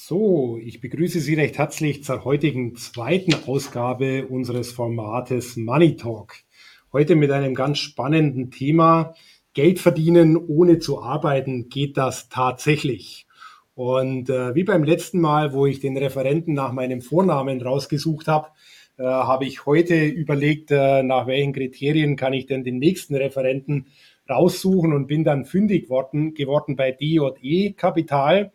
So, ich begrüße Sie recht herzlich zur heutigen zweiten Ausgabe unseres Formates Money Talk. Heute mit einem ganz spannenden Thema. Geld verdienen ohne zu arbeiten, geht das tatsächlich? Und wie beim letzten Mal, wo ich den Referenten nach meinem Vornamen rausgesucht habe, habe ich heute überlegt, nach welchen Kriterien kann ich denn den nächsten Referenten raussuchen und bin dann fündig geworden bei DJE Kapital,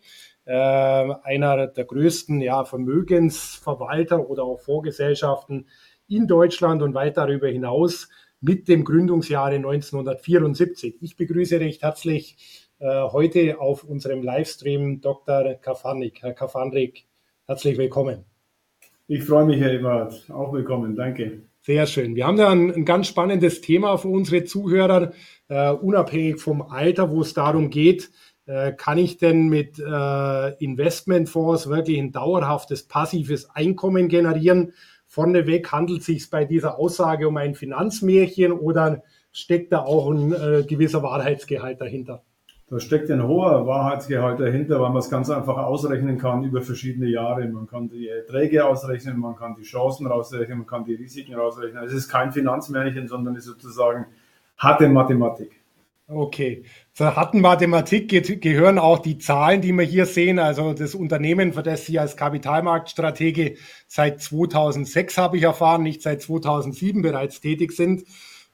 einer der größten Vermögensverwalter oder auch Fondsgesellschaften in Deutschland und weit darüber hinaus mit dem Gründungsjahre 1974. Ich begrüße recht herzlich heute auf unserem Livestream Dr. Kafanrik. Herr Kafanrik, herzlich willkommen. Ich freue mich, Herr Ebert. Auch willkommen. Danke. Sehr schön. Wir haben da ein ganz spannendes Thema für unsere Zuhörer, unabhängig vom Alter, wo es darum geht, kann ich denn mit Investmentfonds wirklich ein dauerhaftes passives Einkommen generieren? Vorneweg handelt es sich bei dieser Aussage um ein Finanzmärchen oder steckt da auch ein gewisser Wahrheitsgehalt dahinter? Da steckt ein hoher Wahrheitsgehalt dahinter, weil man es ganz einfach ausrechnen kann über verschiedene Jahre. Man kann die Erträge ausrechnen, man kann die Chancen rausrechnen, man kann die Risiken rausrechnen. Es ist kein Finanzmärchen, sondern es ist sozusagen harte Mathematik. Okay, zur harten Mathematik gehören auch die Zahlen, die wir hier sehen. Also das Unternehmen, für das Sie als Kapitalmarktstratege seit 2006, habe ich erfahren, nicht seit 2007 bereits tätig sind,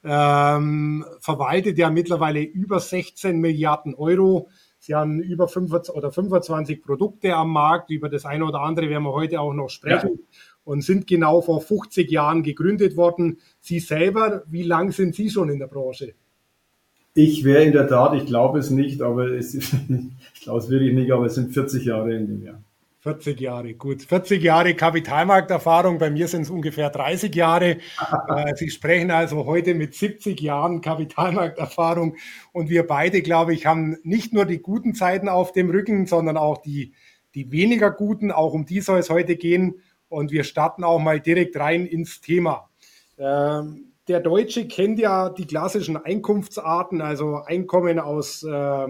verwaltet ja mittlerweile über 16 Milliarden Euro. Sie haben über 25 Produkte am Markt. Über das eine oder andere werden wir heute auch noch sprechen. Ja. Und sind genau vor 50 Jahren gegründet worden. Sie selber, wie lang sind Sie schon in der Branche? Ich wäre in der Tat, ich glaube es nicht, aber ich glaube es wirklich nicht, aber es sind 40 Jahre in dem Jahr. 40 Jahre, gut. 40 Jahre Kapitalmarkterfahrung, bei mir sind es ungefähr 30 Jahre. Sie sprechen also heute mit 70 Jahren Kapitalmarkterfahrung und wir beide, glaube ich, haben nicht nur die guten Zeiten auf dem Rücken, sondern auch die weniger guten, auch um die soll es heute gehen und wir starten auch mal direkt rein ins Thema. Der Deutsche kennt ja die klassischen Einkunftsarten, also Einkommen aus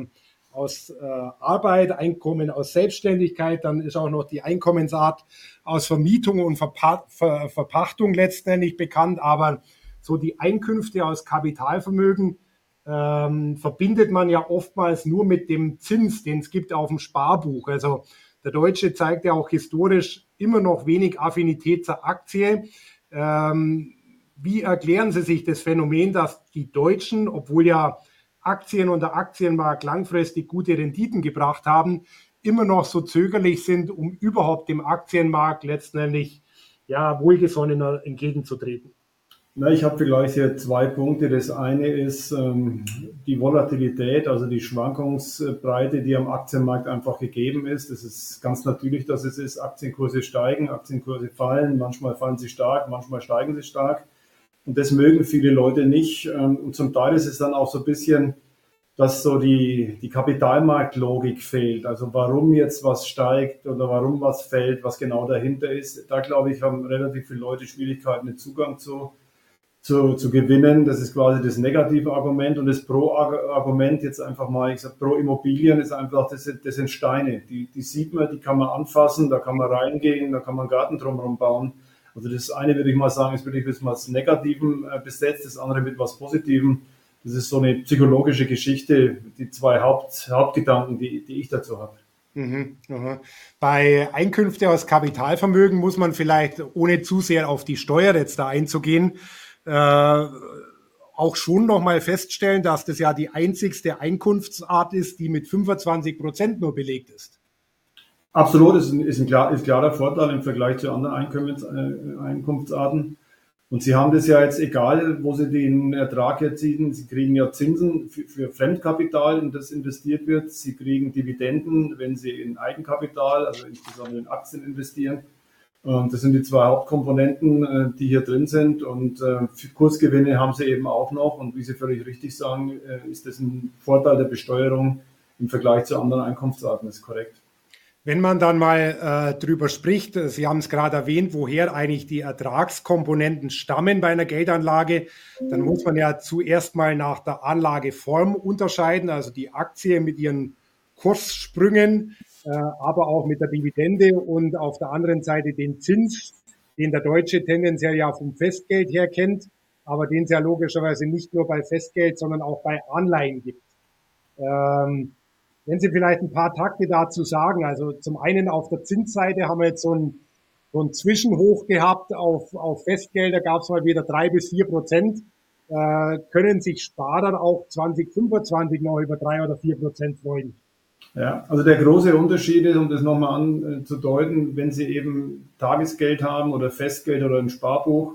Arbeit, Einkommen aus Selbstständigkeit, dann ist auch noch die Einkommensart aus Vermietung und Verpachtung letztendlich bekannt, aber so die Einkünfte aus Kapitalvermögen verbindet man ja oftmals nur mit dem Zins, den es gibt auf dem Sparbuch. Also der Deutsche zeigt ja auch historisch immer noch wenig Affinität zur Aktie. Wie erklären Sie sich das Phänomen, dass die Deutschen, obwohl ja Aktien und der Aktienmarkt langfristig gute Renditen gebracht haben, immer noch so zögerlich sind, um überhaupt dem Aktienmarkt letztendlich wohlgesonnener entgegenzutreten? Na, ich habe vielleicht hier zwei Punkte. Das eine ist die Volatilität, also die Schwankungsbreite, die am Aktienmarkt einfach gegeben ist. Das ist ganz natürlich, dass es ist. Aktienkurse steigen, Aktienkurse fallen, manchmal fallen sie stark, manchmal steigen sie stark. Und das mögen viele Leute nicht. Und zum Teil ist es dann auch so ein bisschen, dass so die Kapitalmarktlogik fehlt. Also warum jetzt was steigt oder warum was fällt, was genau dahinter ist. Da, glaube ich, haben relativ viele Leute Schwierigkeiten, den Zugang zu gewinnen. Das ist quasi das negative Argument. Und das Pro-Argument jetzt einfach mal, ich sage Pro-Immobilien ist einfach, das sind Steine. Die sieht man, die kann man anfassen, da kann man reingehen, da kann man einen Garten drumherum bauen. Also das eine würde ich mal sagen, ist wirklich mit was Negativem besetzt, das andere mit was Positivem. Das ist so eine psychologische Geschichte, die zwei Hauptgedanken, die ich dazu habe. Bei Einkünfte aus Kapitalvermögen muss man vielleicht, ohne zu sehr auf die Steuer jetzt da einzugehen, auch schon nochmal feststellen, dass das ja die einzigste Einkunftsart ist, die mit 25% nur belegt ist. Absolut, ist klarer Vorteil im Vergleich zu anderen Einkunftsarten. Und Sie haben das ja jetzt, egal wo Sie den Ertrag erzielen, Sie kriegen ja Zinsen für Fremdkapital, in das investiert wird. Sie kriegen Dividenden, wenn Sie in Eigenkapital, also insbesondere in Aktien investieren. Und das sind die zwei Hauptkomponenten, die hier drin sind. Und für Kursgewinne haben Sie eben auch noch. Und wie Sie völlig richtig sagen, ist das ein Vorteil der Besteuerung im Vergleich zu anderen Einkunftsarten, ist korrekt. Wenn man dann mal drüber spricht, Sie haben es gerade erwähnt, woher eigentlich die Ertragskomponenten stammen bei einer Geldanlage, dann muss man ja zuerst mal nach der Anlageform unterscheiden, also die Aktie mit ihren Kurssprüngen aber auch mit der Dividende und auf der anderen Seite den Zins, den der Deutsche tendenziell ja vom Festgeld her kennt, aber den es ja logischerweise nicht nur bei Festgeld, sondern auch bei Anleihen gibt. Wenn Sie vielleicht ein paar Takte dazu sagen. Also zum einen auf der Zinsseite haben wir jetzt so ein Zwischenhoch gehabt auf Festgelder, gab es mal wieder 3-4%. Können sich Sparer auch 2025 noch über 3 oder 4% freuen? Ja, also der große Unterschied ist, um das nochmal anzudeuten, wenn Sie eben Tagesgeld haben oder Festgeld oder ein Sparbuch,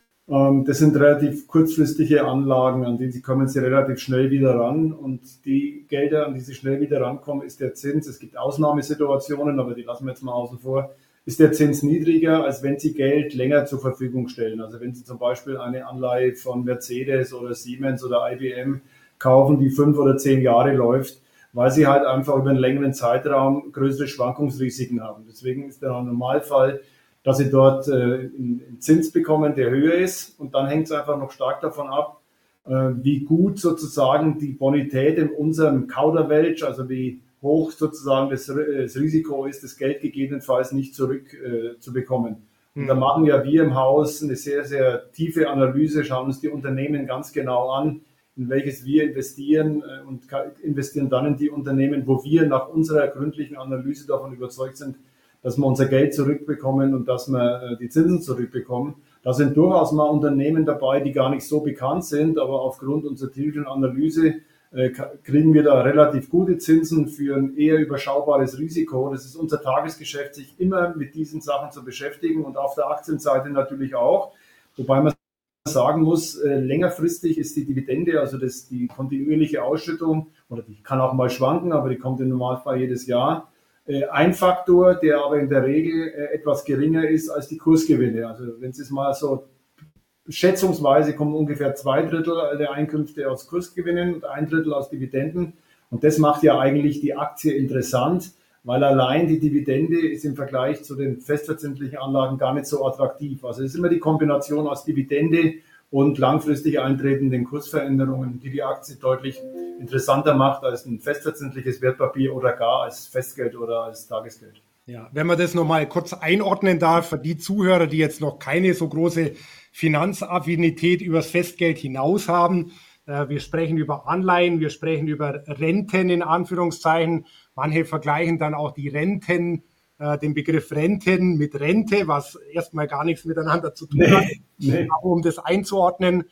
das sind relativ kurzfristige Anlagen, an die kommen Sie relativ schnell wieder ran. Und die Gelder, an die Sie schnell wieder rankommen, ist der Zins. Es gibt Ausnahmesituationen, aber die lassen wir jetzt mal außen vor. Ist der Zins niedriger, als wenn Sie Geld länger zur Verfügung stellen. Also wenn Sie zum Beispiel eine Anleihe von Mercedes oder Siemens oder IBM kaufen, die 5 oder 10 Jahre läuft, weil sie halt einfach über einen längeren Zeitraum größere Schwankungsrisiken haben. Deswegen ist der Normalfall, dass sie dort einen Zins bekommen, der höher ist. Und dann hängt es einfach noch stark davon ab, wie gut sozusagen die Bonität in unserem Kauderwelsch, also wie hoch sozusagen das Risiko ist, das Geld gegebenenfalls nicht zurück zu bekommen. Und da machen ja wir im Haus eine sehr, sehr tiefe Analyse, schauen uns die Unternehmen ganz genau an, in welches wir investieren und investieren dann in die Unternehmen, wo wir nach unserer gründlichen Analyse davon überzeugt sind, dass wir unser Geld zurückbekommen und dass wir die Zinsen zurückbekommen. Da sind durchaus mal Unternehmen dabei, die gar nicht so bekannt sind, aber aufgrund unserer tiefen Analyse kriegen wir da relativ gute Zinsen für ein eher überschaubares Risiko. Das ist unser Tagesgeschäft, sich immer mit diesen Sachen zu beschäftigen und auf der Aktienseite natürlich auch, wobei man sagen muss, längerfristig ist die Dividende, also die kontinuierliche Ausschüttung, oder die kann auch mal schwanken, aber die kommt im Normalfall jedes Jahr, ein Faktor, der aber in der Regel etwas geringer ist als die Kursgewinne. Also wenn Sie es mal so schätzungsweise kommen ungefähr 2/3 der Einkünfte aus Kursgewinnen und 1/3 aus Dividenden. Und das macht ja eigentlich die Aktie interessant, weil allein die Dividende ist im Vergleich zu den festverzinslichen Anlagen gar nicht so attraktiv. Also es ist immer die Kombination aus Dividende und langfristig eintretenden Kursveränderungen, die die Aktie deutlich interessanter macht als ein festverzinsliches Wertpapier oder gar als Festgeld oder als Tagesgeld. Ja, wenn man das nochmal kurz einordnen darf, für die Zuhörer, die jetzt noch keine so große Finanzaffinität übers Festgeld hinaus haben. Wir sprechen über Anleihen, wir sprechen über Renten in Anführungszeichen. Manche vergleichen dann auch die Renten, den Begriff Renten mit Rente, was erstmal gar nichts miteinander zu tun hat. Nee. Aber um das einzuordnen,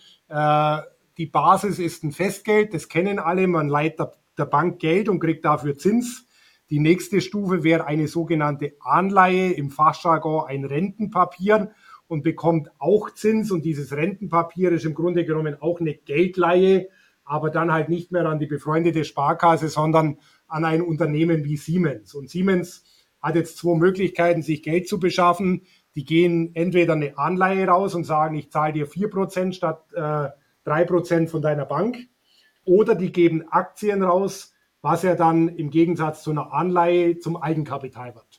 die Basis ist ein Festgeld, das kennen alle, man leiht der Bank Geld und kriegt dafür Zins. Die nächste Stufe wäre eine sogenannte Anleihe, im Fachjargon ein Rentenpapier, und bekommt auch Zins. Und dieses Rentenpapier ist im Grunde genommen auch eine Geldleihe, aber dann halt nicht mehr an die befreundete Sparkasse, sondern an ein Unternehmen wie Siemens. Und Siemens hat jetzt 2 Möglichkeiten, sich Geld zu beschaffen. Die gehen entweder eine Anleihe raus und sagen, ich zahle dir 4% statt 3% von deiner Bank. Oder die geben Aktien raus, was ja dann im Gegensatz zu einer Anleihe zum Eigenkapital wird.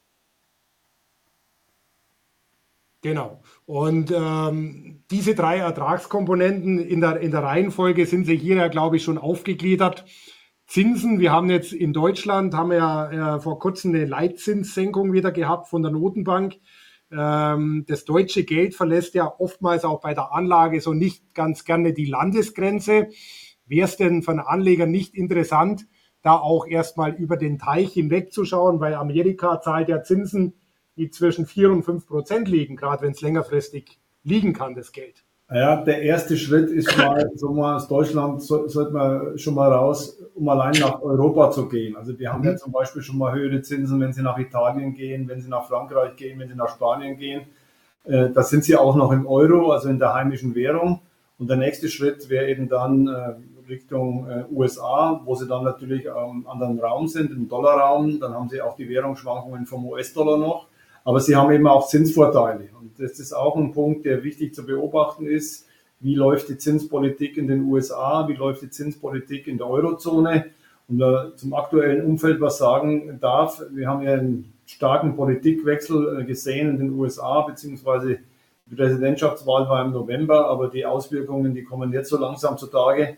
Genau. Und diese 3 Ertragskomponenten in der Reihenfolge sind sie hier ja, glaube ich, schon aufgegliedert. Zinsen, wir haben jetzt in Deutschland, haben wir ja vor kurzem eine Leitzinssenkung wieder gehabt von der Notenbank. Das deutsche Geld verlässt ja oftmals auch bei der Anlage so nicht ganz gerne die Landesgrenze. Wäre es denn für einen Anleger nicht interessant, da auch erstmal über den Teich hinwegzuschauen, weil Amerika zahlt ja Zinsen, die zwischen 4 und 5% liegen, gerade wenn es längerfristig liegen kann, das Geld. Ja, der erste Schritt ist mal, so mal aus Deutschland sollte man schon mal raus, um allein nach Europa zu gehen. Also wir haben ja zum Beispiel schon mal höhere Zinsen, wenn Sie nach Italien gehen, wenn Sie nach Frankreich gehen, wenn Sie nach Spanien gehen. Da sind Sie auch noch im Euro, also in der heimischen Währung. Und der nächste Schritt wäre eben dann Richtung USA, wo Sie dann natürlich am anderen Raum sind, im Dollarraum. Dann haben Sie auch die Währungsschwankungen vom US-Dollar noch. Aber sie haben eben auch Zinsvorteile. Und das ist auch ein Punkt, der wichtig zu beobachten ist. Wie läuft die Zinspolitik in den USA? Wie läuft die Zinspolitik in der Eurozone? Und zum aktuellen Umfeld was sagen darf, wir haben ja einen starken Politikwechsel gesehen in den USA, beziehungsweise die Präsidentschaftswahl war im November, aber die Auswirkungen, die kommen jetzt so langsam zutage.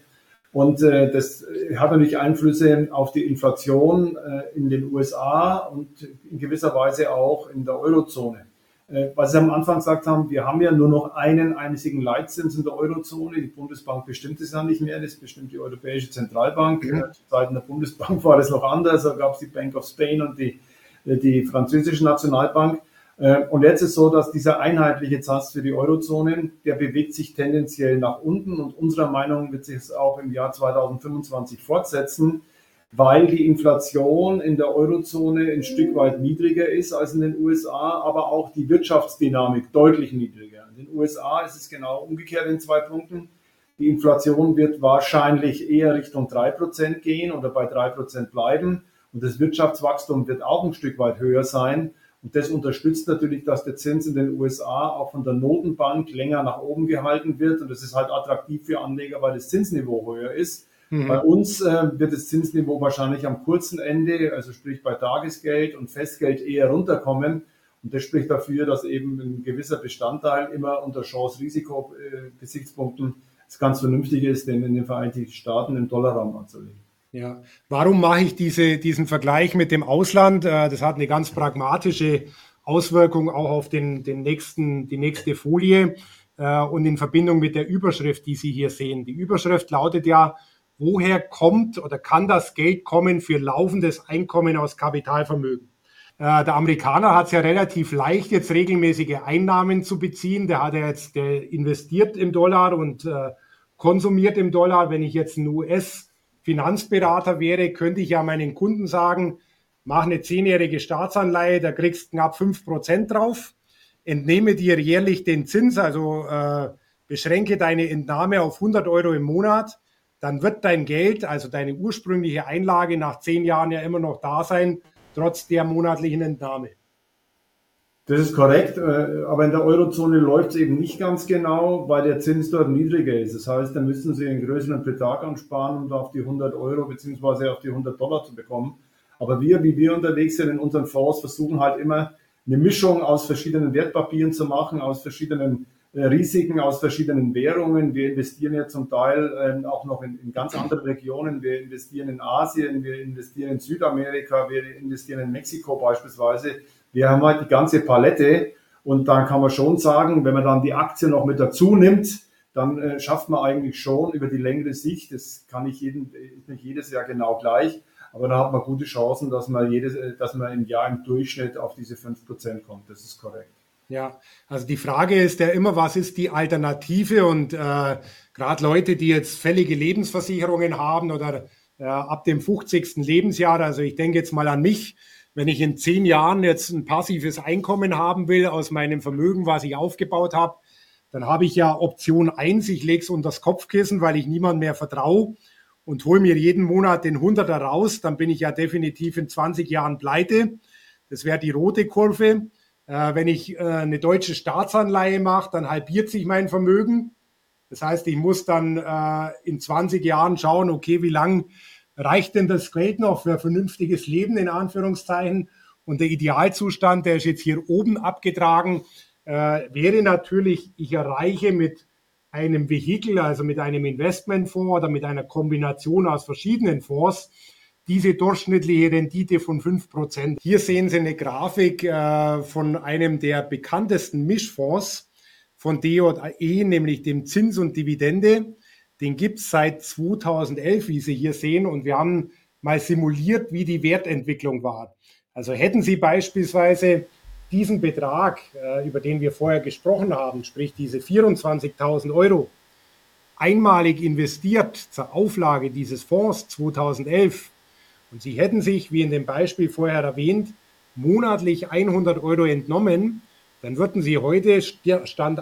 Und das hat natürlich Einflüsse auf die Inflation in den USA und in gewisser Weise auch in der Eurozone. Was Sie am Anfang gesagt haben, wir haben ja nur noch einen einzigen Leitzins in der Eurozone. Die Bundesbank bestimmt es ja nicht mehr, das bestimmt die Europäische Zentralbank. Zu Zeiten der Bundesbank war das noch anders, da gab es die Bank of Spain und die französische Nationalbank. Und jetzt ist so, dass dieser einheitliche Satz für die Eurozone, der bewegt sich tendenziell nach unten und unserer Meinung wird sich es auch im Jahr 2025 fortsetzen, weil die Inflation in der Eurozone ein Stück weit niedriger ist als in den USA, aber auch die Wirtschaftsdynamik deutlich niedriger. In den USA ist es genau umgekehrt in 2 Punkten. Die Inflation wird wahrscheinlich eher Richtung 3% gehen oder bei 3% bleiben und das Wirtschaftswachstum wird auch ein Stück weit höher sein. Und das unterstützt natürlich, dass der Zins in den USA auch von der Notenbank länger nach oben gehalten wird. Und das ist halt attraktiv für Anleger, weil das Zinsniveau höher ist. Bei uns wird das Zinsniveau wahrscheinlich am kurzen Ende, also sprich bei Tagesgeld und Festgeld eher runterkommen. Und das spricht dafür, dass eben ein gewisser Bestandteil immer unter Chance-Risiko-Gesichtspunkten es ganz vernünftig ist, den in den Vereinigten Staaten im Dollarraum anzulegen. Ja, warum mache ich diesen Vergleich mit dem Ausland? Das hat eine ganz pragmatische Auswirkung auch auf die nächste Folie und in Verbindung mit der Überschrift, die Sie hier sehen. Die Überschrift lautet ja, woher kommt oder kann das Geld kommen für laufendes Einkommen aus Kapitalvermögen? Der Amerikaner hat es ja relativ leicht, jetzt regelmäßige Einnahmen zu beziehen. Der investiert im Dollar und konsumiert im Dollar. Wenn ich jetzt ein US-Finanzberater wäre, könnte ich ja meinen Kunden sagen, mach eine 10-jährige Staatsanleihe, da kriegst du knapp 5% drauf, entnehme dir jährlich den Zins, also beschränke deine Entnahme auf 100 Euro im Monat, dann wird dein Geld, also deine ursprüngliche Einlage nach 10 Jahren ja immer noch da sein, trotz der monatlichen Entnahme. Das ist korrekt, aber in der Eurozone läuft es eben nicht ganz genau, weil der Zins dort niedriger ist. Das heißt, da müssen Sie einen größeren Betrag ansparen, um auf die 100 Euro bzw. auf die 100 Dollar zu bekommen. Aber wie wir unterwegs sind in unseren Fonds, versuchen halt immer eine Mischung aus verschiedenen Wertpapieren zu machen, aus verschiedenen Risiken, aus verschiedenen Währungen. Wir investieren ja zum Teil auch noch in ganz andere Regionen. Wir investieren in Asien, wir investieren in Südamerika, wir investieren in Mexiko beispielsweise. Wir haben halt die ganze Palette und dann kann man schon sagen, wenn man dann die Aktie noch mit dazu nimmt, dann schafft man eigentlich schon über die längere Sicht, das kann nicht jedes Jahr genau gleich, aber da hat man gute Chancen, dass man im Jahr im Durchschnitt auf diese 5% kommt. Das ist korrekt. Ja, also die Frage ist ja immer, was ist die Alternative? Und gerade Leute, die jetzt fällige Lebensversicherungen haben oder ab dem 50. Lebensjahr, also ich denke jetzt mal an mich, wenn ich in 10 Jahren jetzt ein passives Einkommen haben will aus meinem Vermögen, was ich aufgebaut habe, dann habe ich ja Option 1, ich lege es unter das Kopfkissen, weil ich niemandem mehr vertraue und hole mir jeden Monat den 100er raus, dann bin ich ja definitiv in 20 Jahren pleite. Das wäre die rote Kurve. Wenn ich eine deutsche Staatsanleihe mache, dann halbiert sich mein Vermögen. Das heißt, ich muss dann in 20 Jahren schauen, okay, wie lang reicht denn das Geld noch für ein vernünftiges Leben, in Anführungszeichen. Und der Idealzustand, der ist jetzt hier oben abgetragen, wäre natürlich, ich erreiche mit einem Vehikel, also mit einem Investmentfonds oder mit einer Kombination aus verschiedenen Fonds, diese durchschnittliche Rendite von 5%. Hier sehen Sie eine Grafik von einem der bekanntesten Mischfonds von DJE, nämlich dem Zins und Dividende. Den gibt es seit 2011, wie Sie hier sehen. Und wir haben mal simuliert, wie die Wertentwicklung war. Also hätten Sie beispielsweise diesen Betrag, über den wir vorher gesprochen haben, sprich diese 24.000 Euro, einmalig investiert zur Auflage dieses Fonds 2011, und Sie hätten sich, wie in dem Beispiel vorher erwähnt, monatlich 100 Euro entnommen, dann würden Sie heute, Stand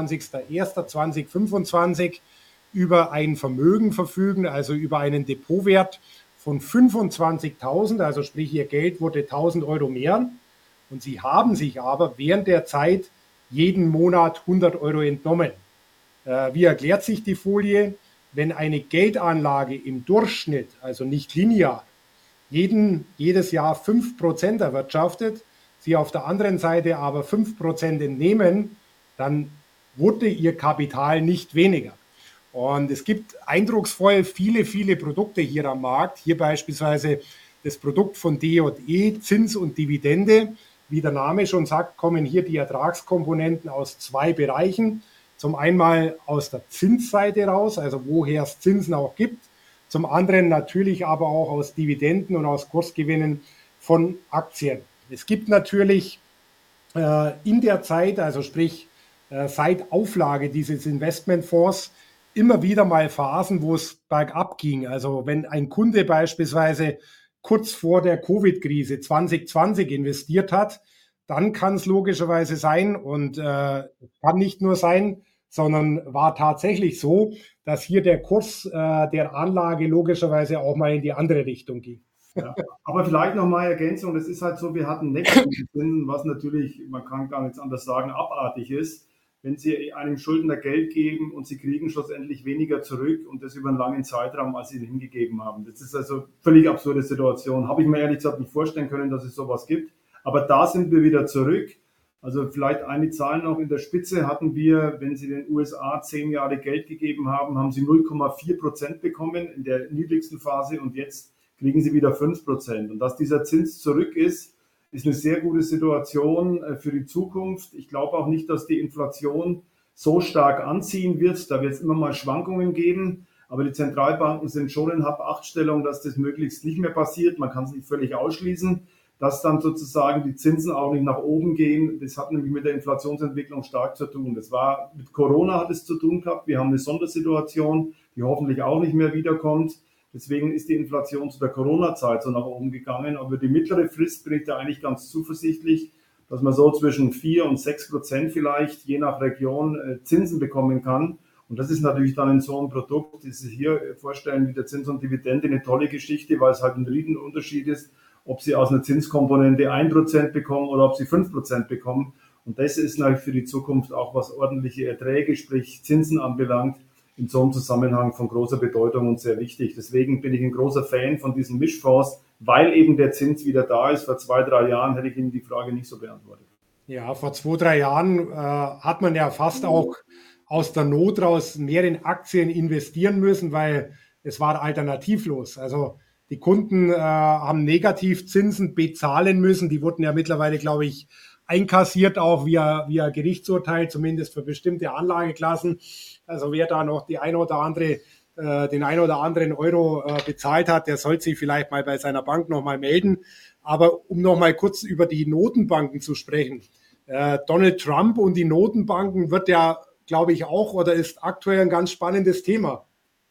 21.01.2025, über ein Vermögen verfügen, also über einen Depotwert von 25.000, also sprich Ihr Geld wurde 1.000 Euro mehr. Und Sie haben sich aber während der Zeit jeden Monat 100 Euro entnommen. Wie erklärt sich die Folie? Wenn eine Geldanlage im Durchschnitt, also nicht linear, jedes Jahr 5% erwirtschaftet, Sie auf der anderen Seite aber 5% entnehmen, dann wurde Ihr Kapital nicht weniger. Und es gibt eindrucksvoll viele Produkte hier am Markt. Hier beispielsweise das Produkt von DJE, Zins und Dividende. Wie der Name schon sagt, kommen hier die Ertragskomponenten aus zwei Bereichen. Zum einen aus der Zinsseite raus, also woher es Zinsen auch gibt. Zum anderen natürlich aber auch aus Dividenden und aus Kursgewinnen von Aktien. Es gibt natürlich in der Zeit, also sprich seit Auflage dieses Investmentfonds, immer wieder mal Phasen, wo es bergab ging. Also wenn ein Kunde beispielsweise kurz vor der Covid-Krise 2020 investiert hat, dann kann es logischerweise sein und kann nicht nur sein, sondern war tatsächlich so, dass hier der Kurs der Anlage logischerweise auch mal in die andere Richtung ging. Ja, aber vielleicht noch mal Ergänzung, das ist halt so, wir hatten negative Zinsen, was natürlich, man kann gar nichts anderes sagen, abartig ist. Wenn Sie einem Schuldner Geld geben und Sie kriegen schlussendlich weniger zurück und das über einen langen Zeitraum, als Sie ihnen hingegeben haben. Das ist also eine völlig absurde Situation. Habe ich mir ehrlich gesagt nicht vorstellen können, dass es sowas gibt. Aber da sind wir wieder zurück. Also vielleicht eine Zahl noch. In der Spitze hatten wir, wenn Sie den USA 10 Jahre Geld gegeben haben, haben Sie 0,4% bekommen in der niedrigsten Phase und jetzt kriegen Sie wieder 5%. Und dass dieser Zins zurück ist eine sehr gute Situation für die Zukunft. Ich glaube auch nicht, dass die Inflation so stark anziehen wird. Da wird es immer mal Schwankungen geben. Aber die Zentralbanken sind schon in Hab-Acht-Stellung, dass das möglichst nicht mehr passiert. Man kann es nicht völlig ausschließen, dass dann sozusagen die Zinsen auch nicht nach oben gehen. Das hat nämlich mit der Inflationsentwicklung stark zu tun. Das war mit Corona hat es zu tun gehabt. Wir haben eine Sondersituation, die hoffentlich auch nicht mehr wiederkommt. Deswegen ist die Inflation zu der Corona-Zeit so nach oben gegangen. Aber die mittlere Frist bin ich da eigentlich ganz zuversichtlich, dass man so zwischen 4 und 6% vielleicht je nach Region Zinsen bekommen kann. Und das ist natürlich dann in so einem Produkt, das Sie hier vorstellen, wie der Zins und Dividende, eine tolle Geschichte, weil es halt ein Riesenunterschied ist, ob Sie aus einer Zinskomponente 1% bekommen oder ob Sie 5% bekommen. Und das ist natürlich für die Zukunft auch, was ordentliche Erträge, sprich Zinsen anbelangt, in so einem Zusammenhang von großer Bedeutung und sehr wichtig. Deswegen bin ich ein großer Fan von diesen Mischfonds, weil eben der Zins wieder da ist. Vor 2, 3 Jahren hätte ich Ihnen die Frage nicht so beantwortet. Ja, vor 2, 3 Jahren hat man ja fast auch aus der Not raus mehr in Aktien investieren müssen, weil es war alternativlos. Also die Kunden haben Negativzinsen bezahlen müssen. Die wurden ja mittlerweile, glaube ich, einkassiert, auch via Gerichtsurteil, zumindest für bestimmte Anlageklassen. Also wer da noch den ein oder anderen Euro bezahlt hat, der sollte sich vielleicht mal bei seiner Bank nochmal melden. Aber um nochmal kurz über die Notenbanken zu sprechen. Donald Trump und die Notenbanken wird ja, glaube ich, auch oder ist aktuell ein ganz spannendes Thema.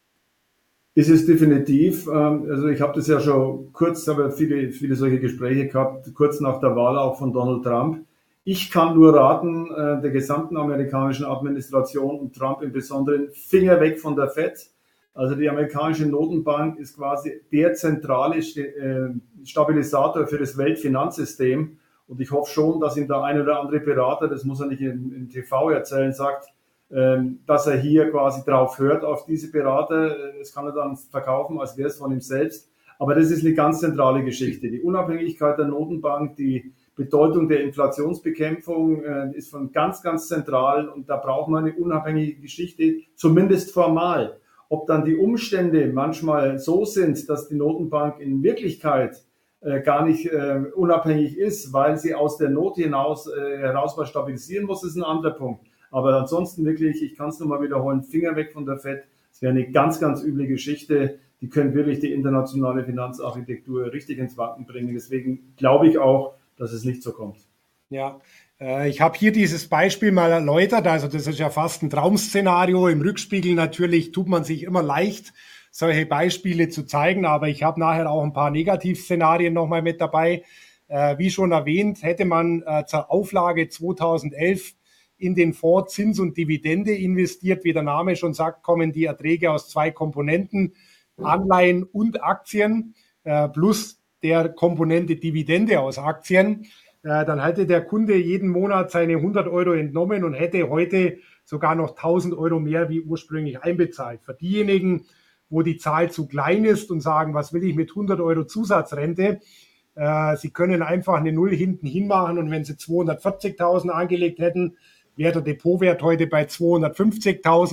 Ist es definitiv. Also ich habe das ja schon kurz, habe viele solche Gespräche gehabt, kurz nach der Wahl auch von Donald Trump. Ich kann nur raten, der gesamten amerikanischen Administration und Trump im Besonderen, Finger weg von der Fed. Also die amerikanische Notenbank ist quasi der zentrale Stabilisator für das Weltfinanzsystem. Und ich hoffe schon, dass ihm der ein oder andere Berater, das muss er nicht im TV erzählen, sagt, dass er hier quasi drauf hört auf diese Berater. Das kann er dann verkaufen, als wäre es von ihm selbst. Aber das ist eine ganz zentrale Geschichte. Die Unabhängigkeit der Notenbank, die Bedeutung der Inflationsbekämpfung ist von ganz zentral. Und da braucht man eine unabhängige Geschichte, zumindest formal. Ob dann die Umstände manchmal so sind, dass die Notenbank in Wirklichkeit gar nicht unabhängig ist, weil sie aus der Not heraus was stabilisieren muss, ist ein anderer Punkt. Aber ansonsten wirklich, ich kann es nur mal wiederholen, Finger weg von der Fed. Es wäre eine ganz üble Geschichte. Die können wirklich die internationale Finanzarchitektur richtig ins Wanken bringen. Deswegen glaube ich auch, dass es nicht so kommt. Ja, ich habe hier dieses Beispiel mal erläutert. Also das ist ja fast ein Traum-Szenario. Im Rückspiegel natürlich tut man sich immer leicht, solche Beispiele zu zeigen. Aber ich habe nachher auch ein paar Negativszenarien nochmal mit dabei. Wie schon erwähnt, hätte man zur Auflage 2011 in den Fonds Zins und Dividende investiert. Wie der Name schon sagt, kommen die Erträge aus zwei Komponenten, Anleihen und Aktien, plus der Komponente Dividende aus Aktien. Dann hätte der Kunde jeden Monat seine 100 Euro entnommen und hätte heute sogar noch 1000 Euro mehr wie ursprünglich einbezahlt. Für diejenigen, wo die Zahl zu klein ist und sagen, was will ich mit 100 Euro Zusatzrente? Sie können einfach eine Null hinten hinmachen und wenn Sie 240.000 angelegt hätten, wäre der Depotwert heute bei 250.000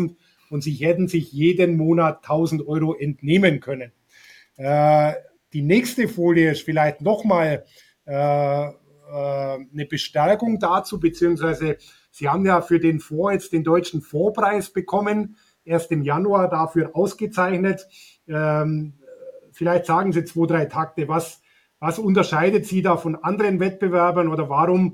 und sie hätten sich jeden Monat 1.000 Euro entnehmen können. Die nächste Folie ist vielleicht nochmal eine Bestärkung dazu, beziehungsweise Sie haben ja für den Fonds jetzt den deutschen Fondspreis bekommen, erst im Januar dafür ausgezeichnet. Vielleicht sagen Sie 2, 3 Takte, was unterscheidet Sie da von anderen Wettbewerbern oder warum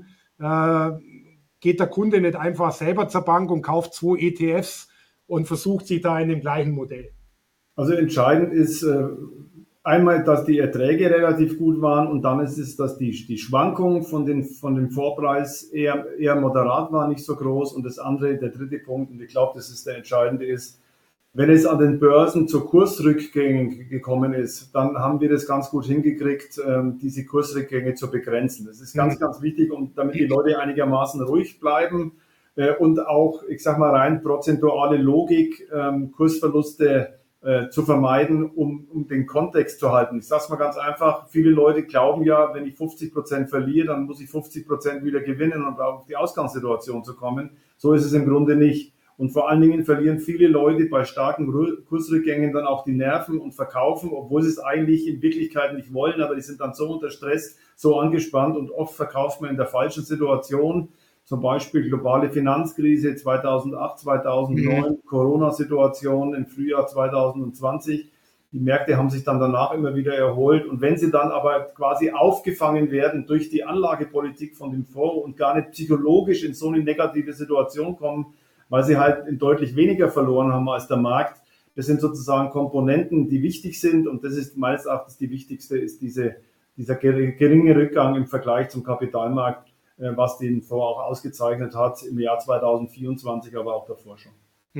geht der Kunde nicht einfach selber zur Bank und kauft 2 ETFs und versucht sich da in dem gleichen Modell? Also entscheidend ist einmal, dass die Erträge relativ gut waren und dann ist es, dass die Schwankung von dem Vorpreis eher moderat war, nicht so groß. Und das andere, der dritte Punkt, und ich glaube, das ist der entscheidende, ist, wenn es an den Börsen zu Kursrückgängen gekommen ist, dann haben wir das ganz gut hingekriegt, diese Kursrückgänge zu begrenzen. Das ist ganz, ganz wichtig, und damit die Leute einigermaßen ruhig bleiben und auch, ich sag mal, rein prozentuale Logik, Kursverluste zu vermeiden, um den Kontext zu halten. Ich sage es mal ganz einfach, viele Leute glauben ja, wenn ich 50% verliere, dann muss ich 50% wieder gewinnen, um auf die Ausgangssituation zu kommen. So ist es im Grunde nicht. Und vor allen Dingen verlieren viele Leute bei starken Kursrückgängen dann auch die Nerven und verkaufen, obwohl sie es eigentlich in Wirklichkeit nicht wollen, aber die sind dann so unter Stress, so angespannt, und oft verkauft man in der falschen Situation. Zum Beispiel globale Finanzkrise 2008, 2009, Corona-Situation im Frühjahr 2020. Die Märkte haben sich dann danach immer wieder erholt. Und wenn sie dann aber quasi aufgefangen werden durch die Anlagepolitik von dem Fonds und gar nicht psychologisch in so eine negative Situation kommen, weil sie halt deutlich weniger verloren haben als der Markt, das sind sozusagen Komponenten, die wichtig sind. Und das ist meines Erachtens die wichtigste, ist dieser geringe Rückgang im Vergleich zum Kapitalmarkt, was den Fonds auch ausgezeichnet hat im Jahr 2024, aber auch davor schon.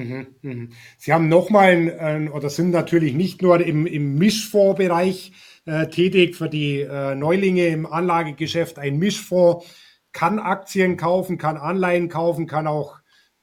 Sie haben nochmal oder sind natürlich nicht nur im Mischfondsbereich tätig für die Neulinge im Anlagegeschäft. Ein Mischfonds kann Aktien kaufen, kann Anleihen kaufen, kann auch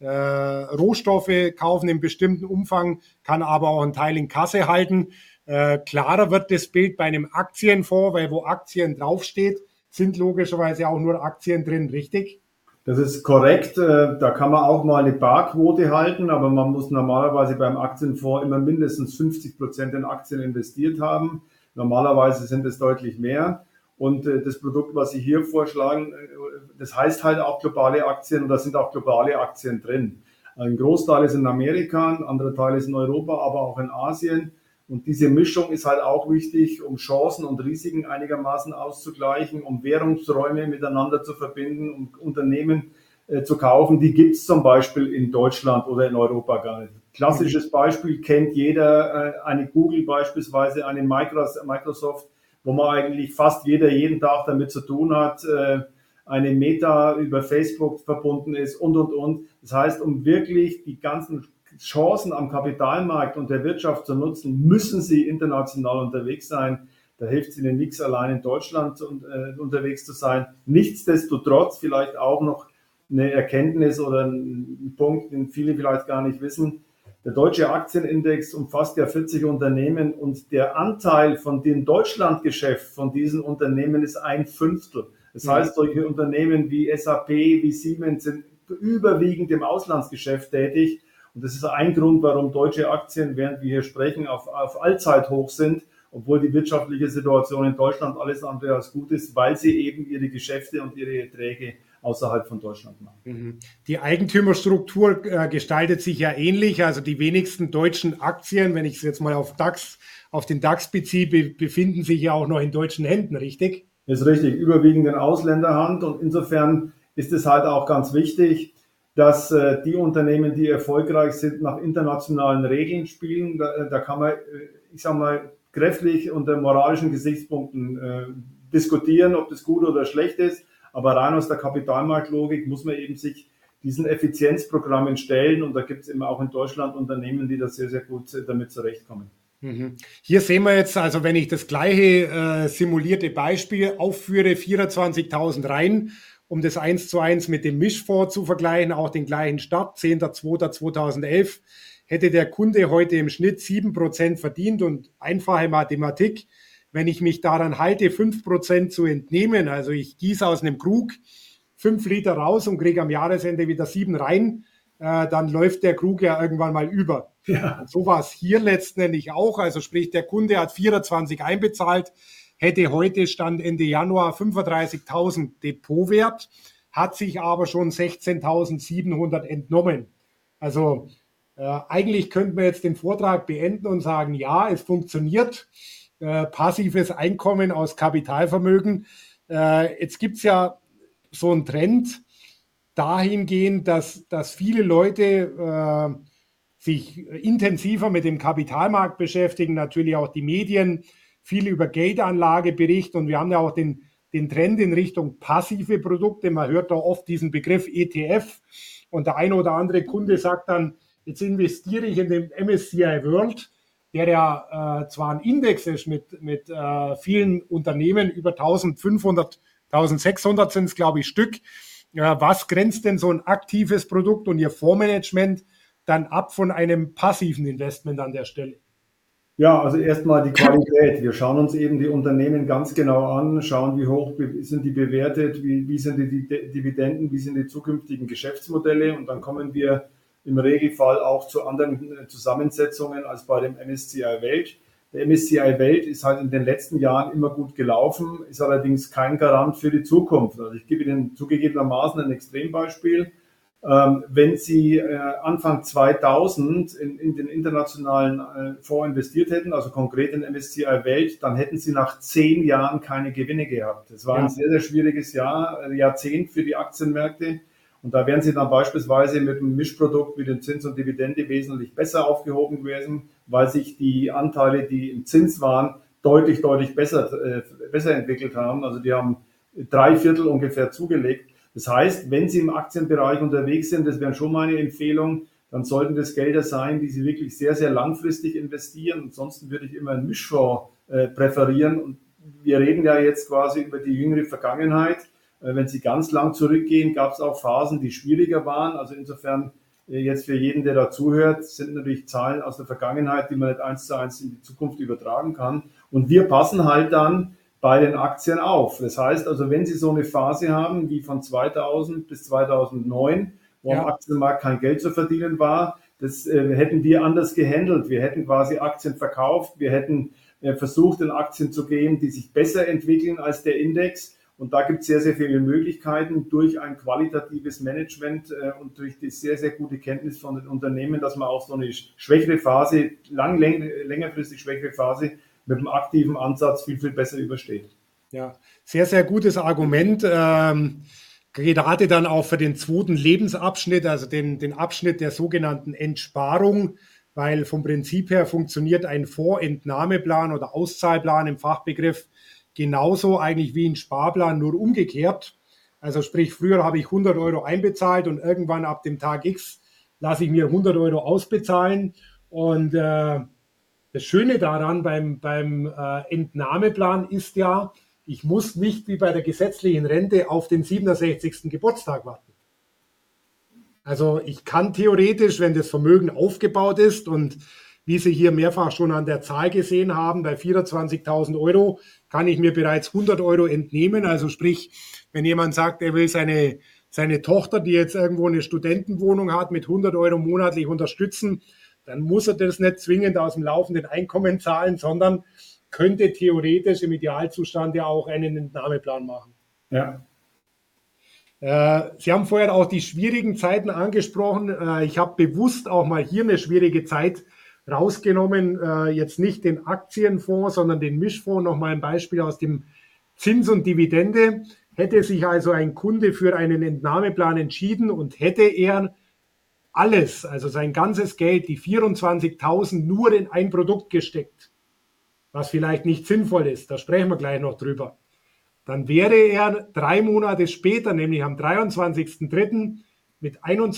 Rohstoffe kaufen in bestimmten Umfang, kann aber auch einen Teil in Kasse halten. Klarer wird das Bild bei einem Aktienfonds, weil wo Aktien draufsteht, sind logischerweise auch nur Aktien drin, richtig? Das ist korrekt. Da kann man auch mal eine Barquote halten, aber man muss normalerweise beim Aktienfonds immer mindestens 50% in Aktien investiert haben. Normalerweise sind es deutlich mehr. Und das Produkt, was Sie hier vorschlagen, das heißt halt auch globale Aktien, und da sind auch globale Aktien drin. Ein Großteil ist in Amerika, ein anderer Teil ist in Europa, aber auch in Asien. Und diese Mischung ist halt auch wichtig, um Chancen und Risiken einigermaßen auszugleichen, um Währungsräume miteinander zu verbinden, um Unternehmen zu kaufen. Die gibt es zum Beispiel in Deutschland oder in Europa gar nicht. Klassisches Beispiel kennt jeder, eine Google beispielsweise, eine Microsoft, wo man eigentlich fast jeder jeden Tag damit zu tun hat, eine Meta über Facebook verbunden ist und. Das heißt, um wirklich die ganzen Chancen am Kapitalmarkt und der Wirtschaft zu nutzen, müssen sie international unterwegs sein. Da hilft es ihnen nichts, allein in Deutschland unterwegs zu sein. Nichtsdestotrotz vielleicht auch noch eine Erkenntnis oder ein Punkt, den viele vielleicht gar nicht wissen. Der deutsche Aktienindex umfasst ja 40 Unternehmen und der Anteil von dem Deutschlandgeschäft von diesen Unternehmen ist 1/5. Das heißt, solche Unternehmen wie SAP, wie Siemens sind überwiegend im Auslandsgeschäft tätig. Und das ist ein Grund, warum deutsche Aktien, während wir hier sprechen, auf Allzeithoch sind, obwohl die wirtschaftliche Situation in Deutschland alles andere als gut ist, weil sie eben ihre Geschäfte und ihre Erträge außerhalb von Deutschland machen. Die Eigentümerstruktur gestaltet sich ja ähnlich. Also die wenigsten deutschen Aktien, wenn ich es jetzt mal auf den DAX beziehe, befinden sich ja auch noch in deutschen Händen, richtig? Das ist richtig, überwiegend in Ausländerhand. Und insofern ist es halt auch ganz wichtig, dass die Unternehmen, die erfolgreich sind, nach internationalen Regeln spielen. Da kann man, ich sage mal, kräftig unter moralischen Gesichtspunkten diskutieren, ob das gut oder schlecht ist. Aber rein aus der Kapitalmarktlogik muss man eben sich diesen Effizienzprogrammen stellen. Und da gibt es eben auch in Deutschland Unternehmen, die da sehr, sehr gut damit zurechtkommen. Hier sehen wir jetzt, also wenn ich das gleiche simulierte Beispiel aufführe, 24.000 rein, um das 1:1 mit dem Mischfonds zu vergleichen, auch den gleichen Start, 10.02.2011, hätte der Kunde heute im Schnitt 7% verdient. Und einfache Mathematik, wenn ich mich daran halte, 5% zu entnehmen, also ich gieße aus einem Krug 5 Liter raus und kriege am Jahresende wieder 7 rein, dann läuft der Krug ja irgendwann mal über. Ja. Und so war es hier letztendlich auch. Also sprich, der Kunde hat 24 einbezahlt, hätte heute Stand Ende Januar 35.000 Depotwert, hat sich aber schon 16.700 entnommen. Also eigentlich könnten wir jetzt den Vortrag beenden und sagen, ja, es funktioniert. Passives Einkommen aus Kapitalvermögen. Jetzt gibt es ja so einen Trend dahingehend, dass viele Leute sich intensiver mit dem Kapitalmarkt beschäftigen, natürlich auch die Medien viel über Geldanlage berichten und wir haben ja auch den Trend in Richtung passive Produkte. Man hört da oft diesen Begriff ETF und der eine oder andere Kunde sagt dann, jetzt investiere ich in den MSCI World, der ja zwar ein Index ist mit vielen Unternehmen, über 1500, 1600 sind es, glaube ich, Stück. Was grenzt denn so ein aktives Produkt und Ihr Fondsmanagement dann ab von einem passiven Investment an der Stelle? Ja, also erstmal die Qualität. Wir schauen uns eben die Unternehmen ganz genau an, schauen, wie hoch sind die bewertet, wie sind die Dividenden, wie sind die zukünftigen Geschäftsmodelle und dann kommen wir im Regelfall auch zu anderen Zusammensetzungen als bei dem MSCI Welt. Der MSCI Welt ist halt in den letzten Jahren immer gut gelaufen, ist allerdings kein Garant für die Zukunft. Also ich gebe Ihnen zugegebenermaßen ein Extrembeispiel. Wenn Sie Anfang 2000 in den internationalen Fonds investiert hätten, also konkret in MSCI Welt, dann hätten Sie nach 10 Jahren keine Gewinne gehabt. Das war ein sehr, sehr schwieriges Jahrzehnt für die Aktienmärkte. Und da wären Sie dann beispielsweise mit einem Mischprodukt wie dem Zins und Dividende wesentlich besser aufgehoben gewesen, weil sich die Anteile, die im Zins waren, deutlich besser entwickelt haben. Also die haben 3/4 ungefähr zugelegt. Das heißt, wenn Sie im Aktienbereich unterwegs sind, das wäre schon meine Empfehlung, dann sollten das Gelder sein, die Sie wirklich sehr, sehr langfristig investieren. Ansonsten würde ich immer einen Mischfonds präferieren. Und wir reden ja jetzt quasi über die jüngere Vergangenheit. Wenn Sie ganz lang zurückgehen, gab es auch Phasen, die schwieriger waren. Also insofern jetzt für jeden, der da zuhört, sind natürlich Zahlen aus der Vergangenheit, die man nicht 1:1 in die Zukunft übertragen kann. Und wir passen halt dann bei den Aktien auf. Das heißt also, wenn Sie so eine Phase haben wie von 2000 bis 2009, wo am Aktienmarkt kein Geld zu verdienen war, das hätten wir anders gehandelt. Wir hätten quasi Aktien verkauft, wir hätten versucht, in Aktien zu gehen, die sich besser entwickeln als der Index. Und da gibt es sehr, sehr viele Möglichkeiten durch ein qualitatives Management und durch die sehr, sehr gute Kenntnis von den Unternehmen, dass man auch so eine schwächere Phase, längerfristig schwächere Phase mit einem aktiven Ansatz viel, viel besser übersteht. Ja, sehr, sehr gutes Argument. Gerade dann auch für den zweiten Lebensabschnitt, also den Abschnitt der sogenannten Entsparung, weil vom Prinzip her funktioniert ein Fondsentnahmeplan oder Auszahlplan im Fachbegriff genauso eigentlich wie ein Sparplan, nur umgekehrt. Also sprich, früher habe ich 100 Euro einbezahlt und irgendwann ab dem Tag X lasse ich mir 100 Euro ausbezahlen. Und das Schöne daran beim Entnahmeplan ist ja, ich muss nicht wie bei der gesetzlichen Rente auf den 67. Geburtstag warten. Also ich kann theoretisch, wenn das Vermögen aufgebaut ist und wie Sie hier mehrfach schon an der Zahl gesehen haben, bei 24.000 Euro kann ich mir bereits 100 Euro entnehmen. Also sprich, wenn jemand sagt, er will seine Tochter, die jetzt irgendwo eine Studentenwohnung hat, mit 100 Euro monatlich unterstützen, dann muss er das nicht zwingend aus dem laufenden Einkommen zahlen, sondern könnte theoretisch im Idealzustand ja auch einen Entnahmeplan machen. Ja. Sie haben vorher auch die schwierigen Zeiten angesprochen. Ich habe bewusst auch mal hier eine schwierige Zeit rausgenommen, jetzt nicht den Aktienfonds, sondern den Mischfonds. Nochmal ein Beispiel aus dem Zins und Dividende. Hätte sich also ein Kunde für einen Entnahmeplan entschieden und hätte er alles, also sein ganzes Geld, die 24.000 nur in ein Produkt gesteckt, was vielleicht nicht sinnvoll ist, da sprechen wir gleich noch drüber, dann wäre er 3 Monate später, nämlich am 23.03. mit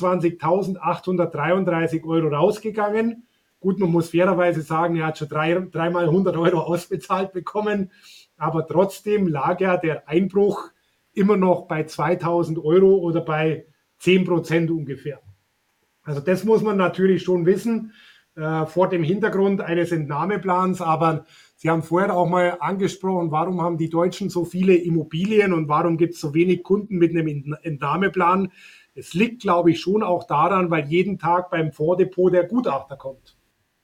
21.833 Euro rausgegangen. Gut, man muss fairerweise sagen, er hat schon dreimal 100 Euro ausbezahlt bekommen, aber trotzdem lag ja der Einbruch immer noch bei 2.000 Euro oder bei 10% ungefähr. Also das muss man natürlich schon wissen vor dem Hintergrund eines Entnahmeplans, aber Sie haben vorher auch mal angesprochen, warum haben die Deutschen so viele Immobilien und warum gibt es so wenig Kunden mit einem Entnahmeplan? Es liegt, glaube ich, schon auch daran, weil jeden Tag beim Fondsdepot der Gutachter kommt.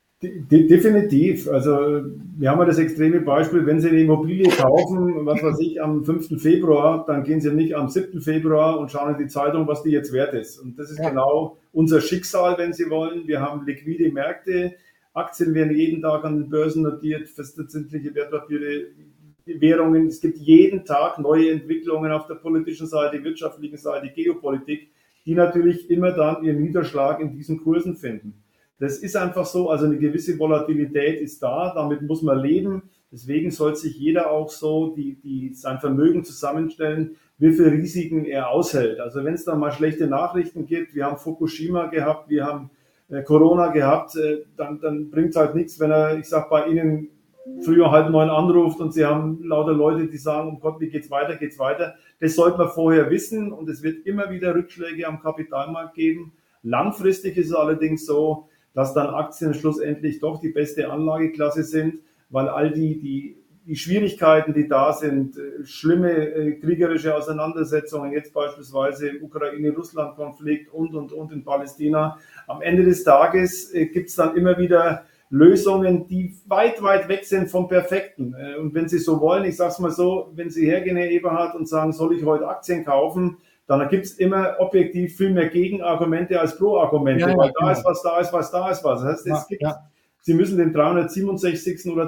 Definitiv. Also wir haben ja das extreme Beispiel, wenn Sie eine Immobilie kaufen, was weiß ich, am 5. Februar, dann gehen Sie nicht am 7. Februar und schauen in die Zeitung, was die jetzt wert ist. Und das ist genau unser Schicksal, wenn Sie wollen. Wir haben liquide Märkte, Aktien werden jeden Tag an den Börsen notiert, festverzinsliche Wertpapiere, Währungen. Es gibt jeden Tag neue Entwicklungen auf der politischen Seite, wirtschaftlichen Seite, Geopolitik, die natürlich immer dann ihren Niederschlag in diesen Kursen finden. Das ist einfach so, also eine gewisse Volatilität ist da, damit muss man leben. Deswegen soll sich jeder auch so sein Vermögen zusammenstellen, wie viele Risiken er aushält. Also wenn es dann mal schlechte Nachrichten gibt, wir haben Fukushima gehabt, wir haben Corona gehabt, dann bringt es halt nichts, wenn er, ich sag, bei Ihnen früher 8:30 anruft und Sie haben lauter Leute, die sagen, um Gott, wie geht's weiter, geht's weiter. Das sollte man vorher wissen und es wird immer wieder Rückschläge am Kapitalmarkt geben. Langfristig ist es allerdings so, dass dann Aktien schlussendlich doch die beste Anlageklasse sind, weil all die Schwierigkeiten, die da sind, schlimme kriegerische Auseinandersetzungen, jetzt beispielsweise Ukraine-Russland-Konflikt und in Palästina. Am Ende des Tages gibt es dann immer wieder Lösungen, die weit, weit weg sind vom Perfekten. Und wenn Sie so wollen, ich sage es mal so, wenn Sie hergehen, Herr Eberhard, und sagen, soll ich heute Aktien kaufen, dann gibt es immer objektiv viel mehr Gegenargumente als Pro-Argumente, weil da ist was, da ist was, da ist was. Das heißt, Sie müssen den 367. oder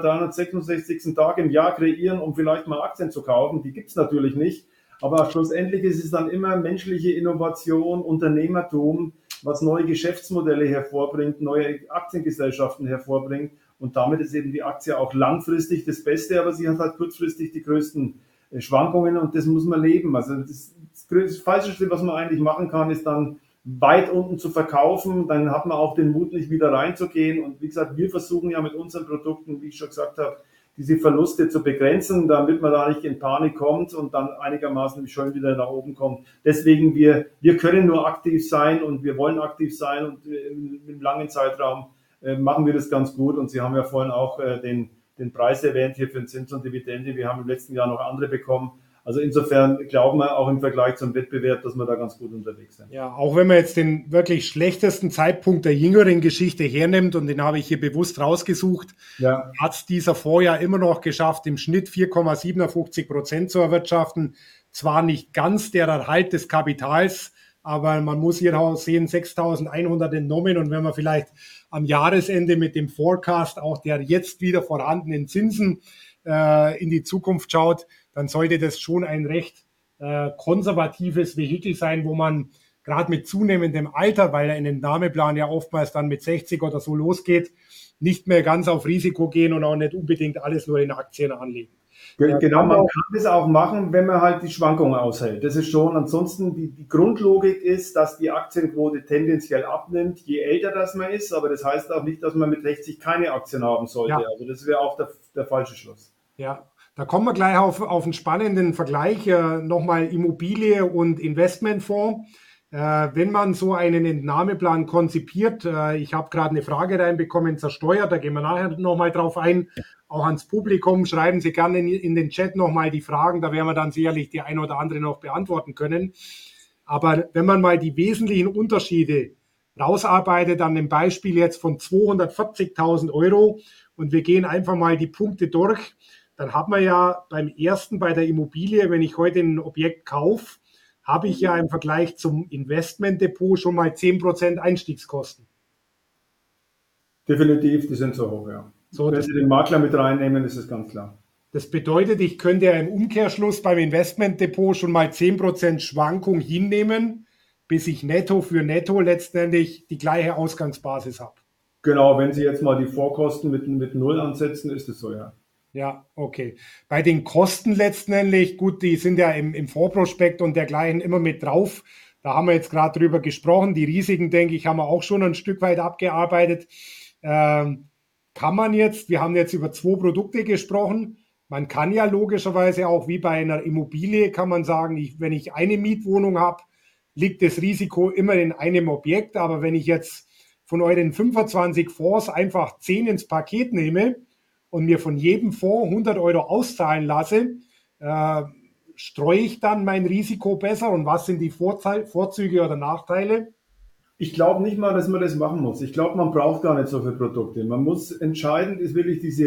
366. Tag im Jahr kreieren, um vielleicht mal Aktien zu kaufen. Die gibt es natürlich nicht. Aber schlussendlich ist es dann immer menschliche Innovation, Unternehmertum, was neue Geschäftsmodelle hervorbringt, neue Aktiengesellschaften hervorbringt. Und damit ist eben die Aktie auch langfristig das Beste, aber sie hat halt kurzfristig die größten Schwankungen und das muss man leben. Also das Falscheste, was man eigentlich machen kann, ist dann weit unten zu verkaufen. Dann hat man auch den Mut, nicht wieder reinzugehen. Und wie gesagt, wir versuchen ja mit unseren Produkten, wie ich schon gesagt habe, diese Verluste zu begrenzen, damit man da nicht in Panik kommt und dann einigermaßen schön wieder nach oben kommt. Deswegen, wir können nur aktiv sein und wir wollen aktiv sein und im langen Zeitraum machen wir das ganz gut. Und Sie haben ja vorhin auch den Preis erwähnt hier für den Zins und Dividende. Wir haben im letzten Jahr noch andere bekommen. Also insofern glauben wir auch im Vergleich zum Wettbewerb, dass wir da ganz gut unterwegs sind. Ja, auch wenn man jetzt den wirklich schlechtesten Zeitpunkt der jüngeren Geschichte hernimmt, und den habe ich hier bewusst rausgesucht, hat es dieser Fonds ja immer noch geschafft, im Schnitt 4,57% zu erwirtschaften. Zwar nicht ganz der Erhalt des Kapitals, aber man muss hier auch sehen, 6.100 entnommen. Und wenn man vielleicht am Jahresende mit dem Forecast auch der jetzt wieder vorhandenen Zinsen in die Zukunft schaut, dann sollte das schon ein recht konservatives Vehikel sein, wo man gerade mit zunehmendem Alter, weil er in den Entnahmeplan ja oftmals dann mit 60 oder so losgeht, nicht mehr ganz auf Risiko gehen und auch nicht unbedingt alles nur in Aktien anlegen. Genau, man kann das auch machen, wenn man halt die Schwankungen aushält. Das ist schon, ansonsten die Grundlogik ist, dass die Aktienquote tendenziell abnimmt, je älter das man ist, aber das heißt auch nicht, dass man mit 60 keine Aktien haben sollte. Ja. Also das wäre auch der falsche Schluss. Ja, da kommen wir gleich auf einen spannenden Vergleich, nochmal Immobilie und Investmentfonds. Wenn man so einen Entnahmeplan konzipiert, ich habe gerade eine Frage reinbekommen, zersteuert, da gehen wir nachher nochmal drauf ein, auch ans Publikum, schreiben Sie gerne in den Chat nochmal die Fragen, da werden wir dann sicherlich die eine oder andere noch beantworten können. Aber wenn man mal die wesentlichen Unterschiede rausarbeitet, an dem Beispiel jetzt von 240.000 Euro und wir gehen einfach mal die Punkte durch, dann hat man ja beim ersten bei der Immobilie, wenn ich heute ein Objekt kaufe, habe ich ja im Vergleich zum Investmentdepot schon mal 10% Einstiegskosten. Definitiv, die sind so hoch, ja. So, wenn Sie den Makler mit reinnehmen, ist es ganz klar. Das bedeutet, ich könnte ja im Umkehrschluss beim Investmentdepot schon mal 10% Schwankung hinnehmen, bis ich netto für netto letztendlich die gleiche Ausgangsbasis habe. Genau, wenn Sie jetzt mal die Vorkosten mit 0 ansetzen, ist es so, ja. Ja, okay. Bei den Kosten letztendlich, gut, die sind ja im Vorprospekt und dergleichen immer mit drauf. Da haben wir jetzt gerade drüber gesprochen. Die Risiken, denke ich, haben wir auch schon ein Stück weit abgearbeitet. Kann man jetzt, wir haben jetzt über 2 Produkte gesprochen. Man kann ja logischerweise auch wie bei einer Immobilie, kann man sagen, wenn ich eine Mietwohnung habe, liegt das Risiko immer in einem Objekt. Aber wenn ich jetzt von euren 25 Fonds einfach 10 ins Paket nehme, und mir von jedem Fonds 100 Euro auszahlen lasse, streue ich dann mein Risiko besser und was sind die Vorzüge oder Nachteile? Ich glaube nicht mal, dass man das machen muss. Ich glaube, man braucht gar nicht so viele Produkte. Man muss entscheidend ist wirklich diese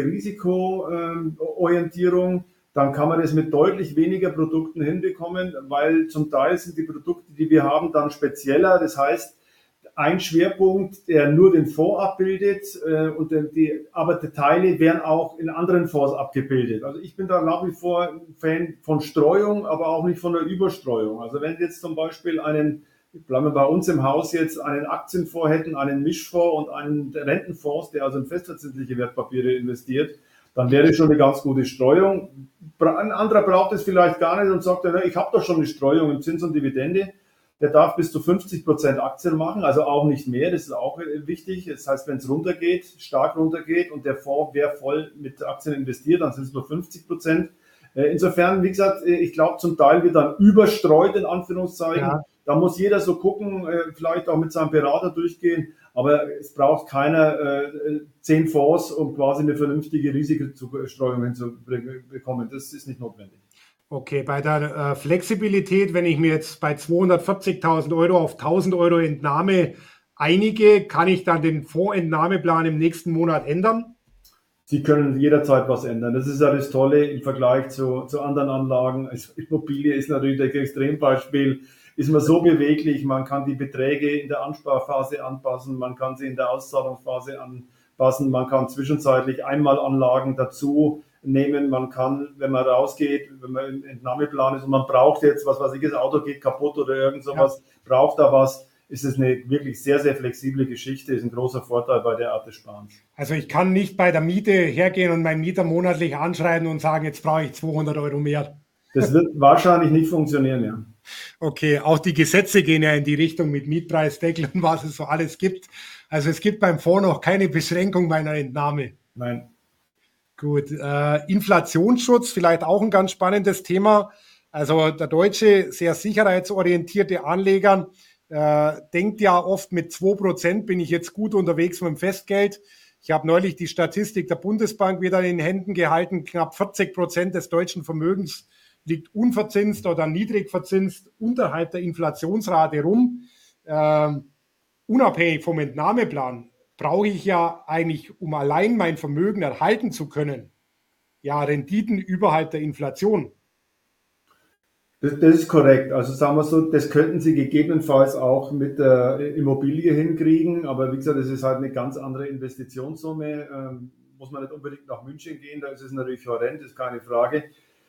Risikoorientierung. Dann kann man das mit deutlich weniger Produkten hinbekommen, weil zum Teil sind die Produkte, die wir haben, dann spezieller. Das heißt, ein Schwerpunkt, der nur den Fonds abbildet, aber die Teile werden auch in anderen Fonds abgebildet. Also ich bin da nach wie vor ein Fan von Streuung, aber auch nicht von der Überstreuung. Also wenn jetzt zum Beispiel bleiben wir bei uns im Haus jetzt, einen Aktienfonds hätten, einen Mischfonds und einen Rentenfonds, der also in festverzinsliche Wertpapiere investiert, dann wäre schon eine ganz gute Streuung. Ein anderer braucht es vielleicht gar nicht und sagt, ich habe doch schon eine Streuung in Zins und Dividende. Der darf bis zu 50% Aktien machen, also auch nicht mehr. Das ist auch wichtig. Das heißt, wenn es runtergeht, stark runtergeht und der Fonds wäre voll mit Aktien investiert, dann sind es nur 50%. Insofern, wie gesagt, ich glaube, zum Teil wird dann überstreut, in Anführungszeichen. Ja. Da muss jeder so gucken, vielleicht auch mit seinem Berater durchgehen. Aber es braucht keiner 10 Fonds, um quasi eine vernünftige Risikostreuung hinzubekommen. Das ist nicht notwendig. Okay, bei der Flexibilität, wenn ich mir jetzt bei 240.000 Euro auf 1.000 Euro Entnahme einige, kann ich dann den Fondsentnahmeplan im nächsten Monat ändern? Sie können jederzeit was ändern. Das ist ja das Tolle im Vergleich zu anderen Anlagen. Also Immobilie ist natürlich das Extrembeispiel. Ist man so beweglich, man kann die Beträge in der Ansparphase anpassen, man kann sie in der Auszahlungsphase anpassen, man kann zwischenzeitlich einmal Anlagen dazu nehmen, man kann, wenn man rausgeht, wenn man im Entnahmeplan ist und man braucht jetzt, was weiß ich, das Auto geht kaputt oder irgend sowas, braucht da was, ist es eine wirklich sehr, sehr flexible Geschichte, ist ein großer Vorteil bei der Art des Sparens. Also ich kann nicht bei der Miete hergehen und meinen Mieter monatlich anschreiben und sagen, jetzt brauche ich 200 Euro mehr. Das wird wahrscheinlich nicht funktionieren, ja. Okay, auch die Gesetze gehen ja in die Richtung mit Mietpreisdeckel und was es so alles gibt. Also es gibt beim Fonds noch keine Beschränkung bei einer Entnahme. Nein. Gut, Inflationsschutz, vielleicht auch ein ganz spannendes Thema. Also der deutsche, sehr sicherheitsorientierte Anleger denkt ja oft, mit 2% bin ich jetzt gut unterwegs mit dem Festgeld. Ich habe neulich die Statistik der Bundesbank wieder in den Händen gehalten. Knapp 40% des deutschen Vermögens liegt unverzinst oder niedrig verzinst unterhalb der Inflationsrate rum. Unabhängig vom Entnahmeplan brauche ich ja eigentlich, um allein mein Vermögen erhalten zu können, ja, Renditen überhalb der Inflation. Das ist korrekt. Also sagen wir so, das könnten Sie gegebenenfalls auch mit der Immobilie hinkriegen. Aber wie gesagt, das ist halt eine ganz andere Investitionssumme. Muss man nicht unbedingt nach München gehen, da ist es natürlich horrend, ist keine Frage.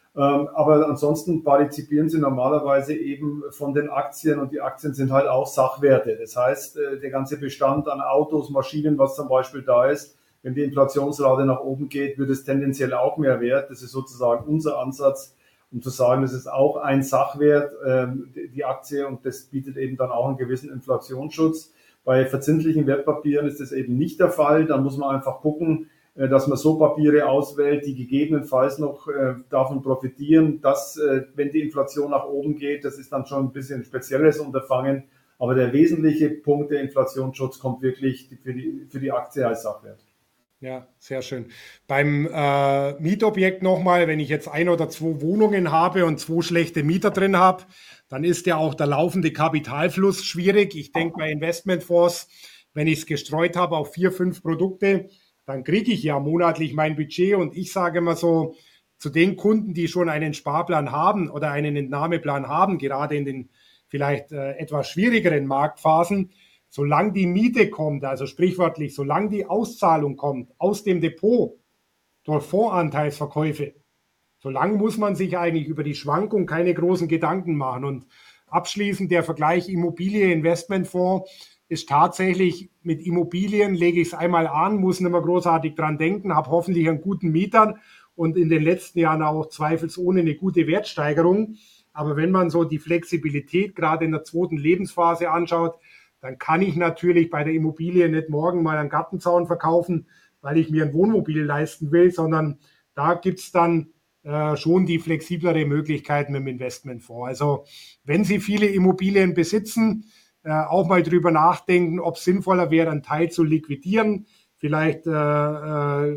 Aber ansonsten partizipieren Sie normalerweise eben von den Aktien und die Aktien sind halt auch Sachwerte. Das heißt, der ganze Bestand an Autos, Maschinen, was zum Beispiel da ist, wenn die Inflationsrate nach oben geht, wird es tendenziell auch mehr wert. Das ist sozusagen unser Ansatz, um zu sagen, das ist auch ein Sachwert, die Aktie, und das bietet eben dann auch einen gewissen Inflationsschutz. Bei verzinslichen Wertpapieren ist das eben nicht der Fall. Dann muss man einfach gucken, dass man so Papiere auswählt, die gegebenenfalls noch davon profitieren, dass, wenn die Inflation nach oben geht, das ist dann schon ein bisschen ein spezielles Unterfangen. Aber der wesentliche Punkt der Inflationsschutz kommt wirklich für die Aktie als Sachwert. Ja, sehr schön. Beim Mietobjekt nochmal, wenn ich jetzt 1 oder 2 Wohnungen habe und 2 schlechte Mieter drin habe, dann ist ja auch der laufende Kapitalfluss schwierig. Ich denke bei Investmentfonds, wenn ich es gestreut habe auf 4, 5 Produkte, dann kriege ich ja monatlich mein Budget, und ich sage mal so, zu den Kunden, die schon einen Sparplan haben oder einen Entnahmeplan haben, gerade in den vielleicht etwas schwierigeren Marktphasen, solange die Miete kommt, also sprichwörtlich, solange die Auszahlung kommt aus dem Depot durch Fondsanteilsverkäufe, solange muss man sich eigentlich über die Schwankung keine großen Gedanken machen. Und abschließend der Vergleich Immobilie-Investmentfonds ist tatsächlich, mit Immobilien lege ich es einmal an, muss nicht mehr großartig dran denken, habe hoffentlich einen guten Mieter und in den letzten Jahren auch zweifelsohne eine gute Wertsteigerung. Aber wenn man so die Flexibilität gerade in der 2. Lebensphase anschaut, dann kann ich natürlich bei der Immobilie nicht morgen mal einen Gartenzaun verkaufen, weil ich mir ein Wohnmobil leisten will, sondern da gibt es dann schon die flexiblere Möglichkeit mit dem Investmentfonds. Also wenn Sie viele Immobilien besitzen, auch mal drüber nachdenken, ob es sinnvoller wäre, einen Teil zu liquidieren, vielleicht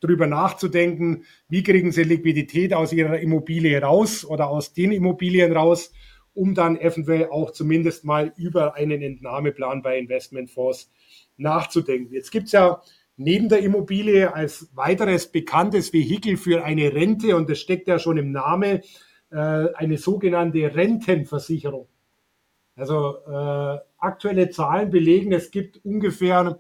drüber nachzudenken, wie kriegen sie Liquidität aus ihrer Immobilie raus oder aus den Immobilien raus, um dann eventuell auch zumindest mal über einen Entnahmeplan bei Investmentfonds nachzudenken. Jetzt gibt es ja neben der Immobilie als weiteres bekanntes Vehikel für eine Rente, und das steckt ja schon im Namen, eine sogenannte Rentenversicherung. Also aktuelle Zahlen belegen, es gibt ungefähr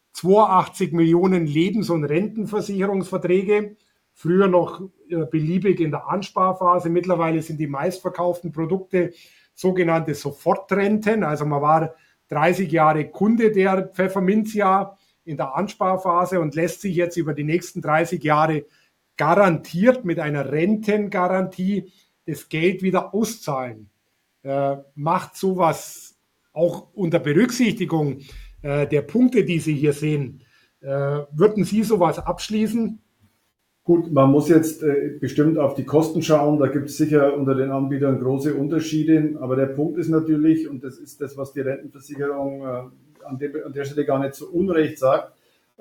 82 Millionen Lebens- und Rentenversicherungsverträge, früher noch beliebig in der Ansparphase. Mittlerweile sind die meistverkauften Produkte sogenannte Sofortrenten. Also man war 30 Jahre Kunde der Pfefferminzia in der Ansparphase und lässt sich jetzt über die nächsten 30 Jahre garantiert mit einer Rentengarantie das Geld wieder auszahlen. Macht sowas auch unter Berücksichtigung der Punkte, die Sie hier sehen, würden Sie sowas abschließen? Gut, man muss jetzt bestimmt auf die Kosten schauen. Da gibt es sicher unter den Anbietern große Unterschiede. Aber der Punkt ist natürlich, und das ist das, was die Rentenversicherung an der Stelle gar nicht so unrecht sagt,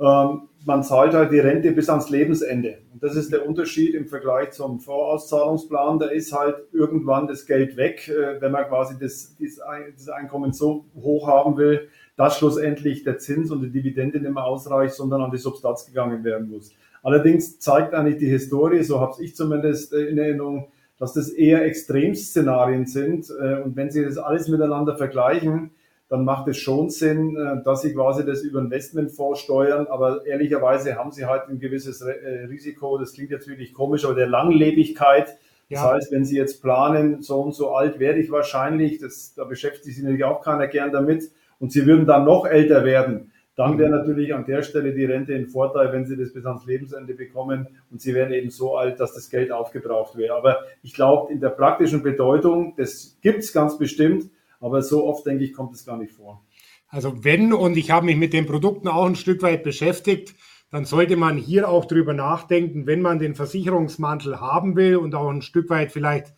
man zahlt halt die Rente bis ans Lebensende. Und das ist der Unterschied im Vergleich zum Vorauszahlungsplan. Da ist halt irgendwann das Geld weg, wenn man quasi das Einkommen so hoch haben will, dass schlussendlich der Zins und die Dividende nicht mehr ausreicht, sondern an die Substanz gegangen werden muss. Allerdings zeigt eigentlich die Historie, so habe ich zumindest in Erinnerung, dass das eher Extremszenarien sind. Und wenn Sie das alles miteinander vergleichen, dann macht es schon Sinn, dass Sie quasi das über Investmentfonds steuern. Aber ehrlicherweise haben Sie halt ein gewisses Risiko, das klingt jetzt wirklich komisch, aber der Langlebigkeit. Das heißt, wenn Sie jetzt planen, so und so alt werde ich wahrscheinlich, da beschäftigt sich natürlich auch keiner gern damit, und Sie würden dann noch älter werden, dann wäre natürlich an der Stelle die Rente ein Vorteil, wenn Sie das bis ans Lebensende bekommen und Sie wären eben so alt, dass das Geld aufgebraucht wäre. Aber ich glaube, in der praktischen Bedeutung, das gibt es ganz bestimmt, aber so oft, denke ich, kommt es gar nicht vor. Also wenn, und ich habe mich mit den Produkten auch ein Stück weit beschäftigt, dann sollte man hier auch drüber nachdenken, wenn man den Versicherungsmantel haben will und auch ein Stück weit vielleicht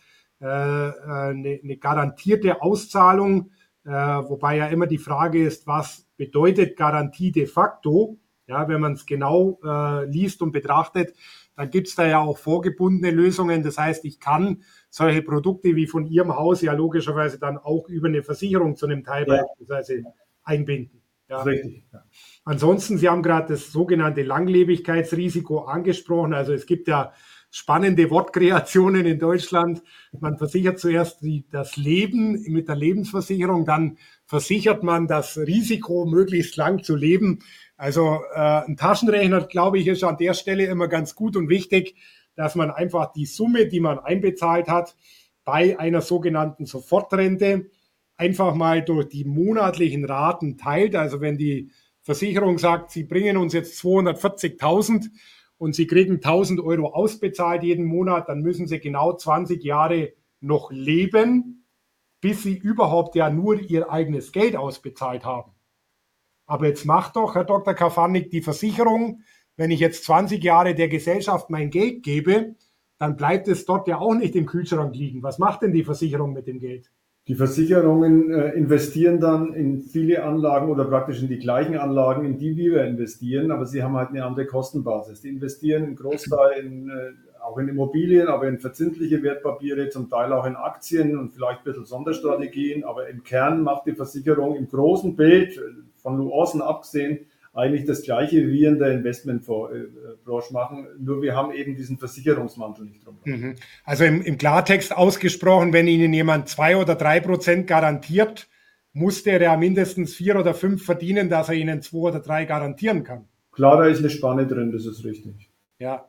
eine garantierte Auszahlung, wobei ja immer die Frage ist, was bedeutet Garantie de facto? Ja, wenn man es genau liest und betrachtet, dann gibt es da ja auch vorgebundene Lösungen. Das heißt, ich kann solche Produkte wie von Ihrem Haus ja logischerweise dann auch über eine Versicherung zu einem Teil beispielsweise einbinden. Ja. Richtig. Ja. Ansonsten, Sie haben gerade das sogenannte Langlebigkeitsrisiko angesprochen. Also es gibt ja spannende Wortkreationen in Deutschland. Man versichert zuerst das Leben mit der Lebensversicherung, dann versichert man das Risiko, möglichst lang zu leben. Also ein Taschenrechner, glaube ich, ist an der Stelle immer ganz gut und wichtig, dass man einfach die Summe, die man einbezahlt hat, bei einer sogenannten Sofortrente einfach mal durch die monatlichen Raten teilt. Also wenn die Versicherung sagt, Sie bringen uns jetzt 240.000 und Sie kriegen 1.000 Euro ausbezahlt jeden Monat, dann müssen Sie genau 20 Jahre noch leben, bis Sie überhaupt ja nur Ihr eigenes Geld ausbezahlt haben. Aber jetzt macht doch, Herr Dr. Kafanik, die Versicherung, wenn ich jetzt 20 Jahre der Gesellschaft mein Geld gebe, dann bleibt es dort ja auch nicht im Kühlschrank liegen. Was macht denn die Versicherung mit dem Geld? Die Versicherungen investieren dann in viele Anlagen oder praktisch in die gleichen Anlagen, in die wir investieren, aber sie haben halt eine andere Kostenbasis. Die investieren einen Großteil auch in Immobilien, aber in verzinsliche Wertpapiere, zum Teil auch in Aktien und vielleicht ein bisschen Sonderstrategien, aber im Kern macht die Versicherung im großen Bild, von Nuancen abgesehen, eigentlich das Gleiche wie wir in der Investmentbranche machen, nur wir haben eben diesen Versicherungsmantel nicht drum. Also im Klartext ausgesprochen, wenn Ihnen jemand 2 oder 3% garantiert, muss der ja mindestens 4 oder 5 verdienen, dass er Ihnen 2 oder 3 garantieren kann. Klar, da ist eine Spanne drin, das ist richtig. Ja.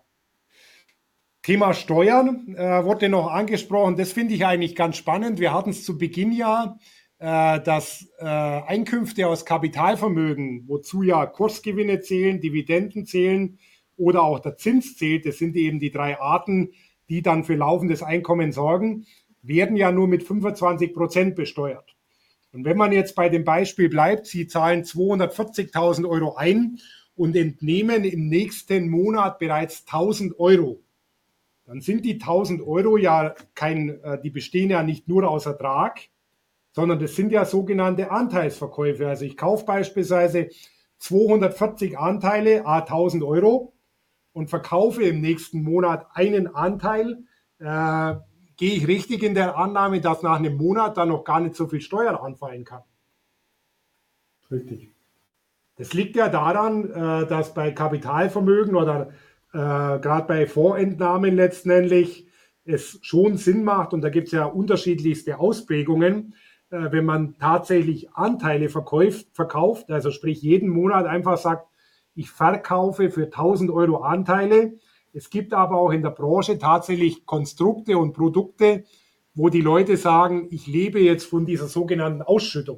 Thema Steuern wurde noch angesprochen, das finde ich eigentlich ganz spannend. Wir hatten es zu Beginn ja, dass Einkünfte aus Kapitalvermögen, wozu ja Kursgewinne zählen, Dividenden zählen oder auch der Zins zählt, das sind eben die 3 Arten, die dann für laufendes Einkommen sorgen, werden ja nur mit 25% besteuert. Und wenn man jetzt bei dem Beispiel bleibt, Sie zahlen 240.000 Euro ein und entnehmen im nächsten Monat bereits 1.000 Euro, dann sind die 1.000 Euro ja die bestehen ja nicht nur aus Ertrag, sondern das sind ja sogenannte Anteilsverkäufe. Also ich kaufe beispielsweise 240 Anteile, 1.000 Euro, und verkaufe im nächsten Monat einen Anteil, gehe ich richtig in der Annahme, dass nach einem Monat dann noch gar nicht so viel Steuern anfallen kann? Richtig. Das liegt ja daran, dass bei Kapitalvermögen oder gerade bei Fondsentnahmen letztendlich es schon Sinn macht, und da gibt es ja unterschiedlichste Ausprägungen, wenn man tatsächlich Anteile verkauft, also sprich jeden Monat einfach sagt, ich verkaufe für 1.000 Euro Anteile. Es gibt aber auch in der Branche tatsächlich Konstrukte und Produkte, wo die Leute sagen, ich lebe jetzt von dieser sogenannten Ausschüttung.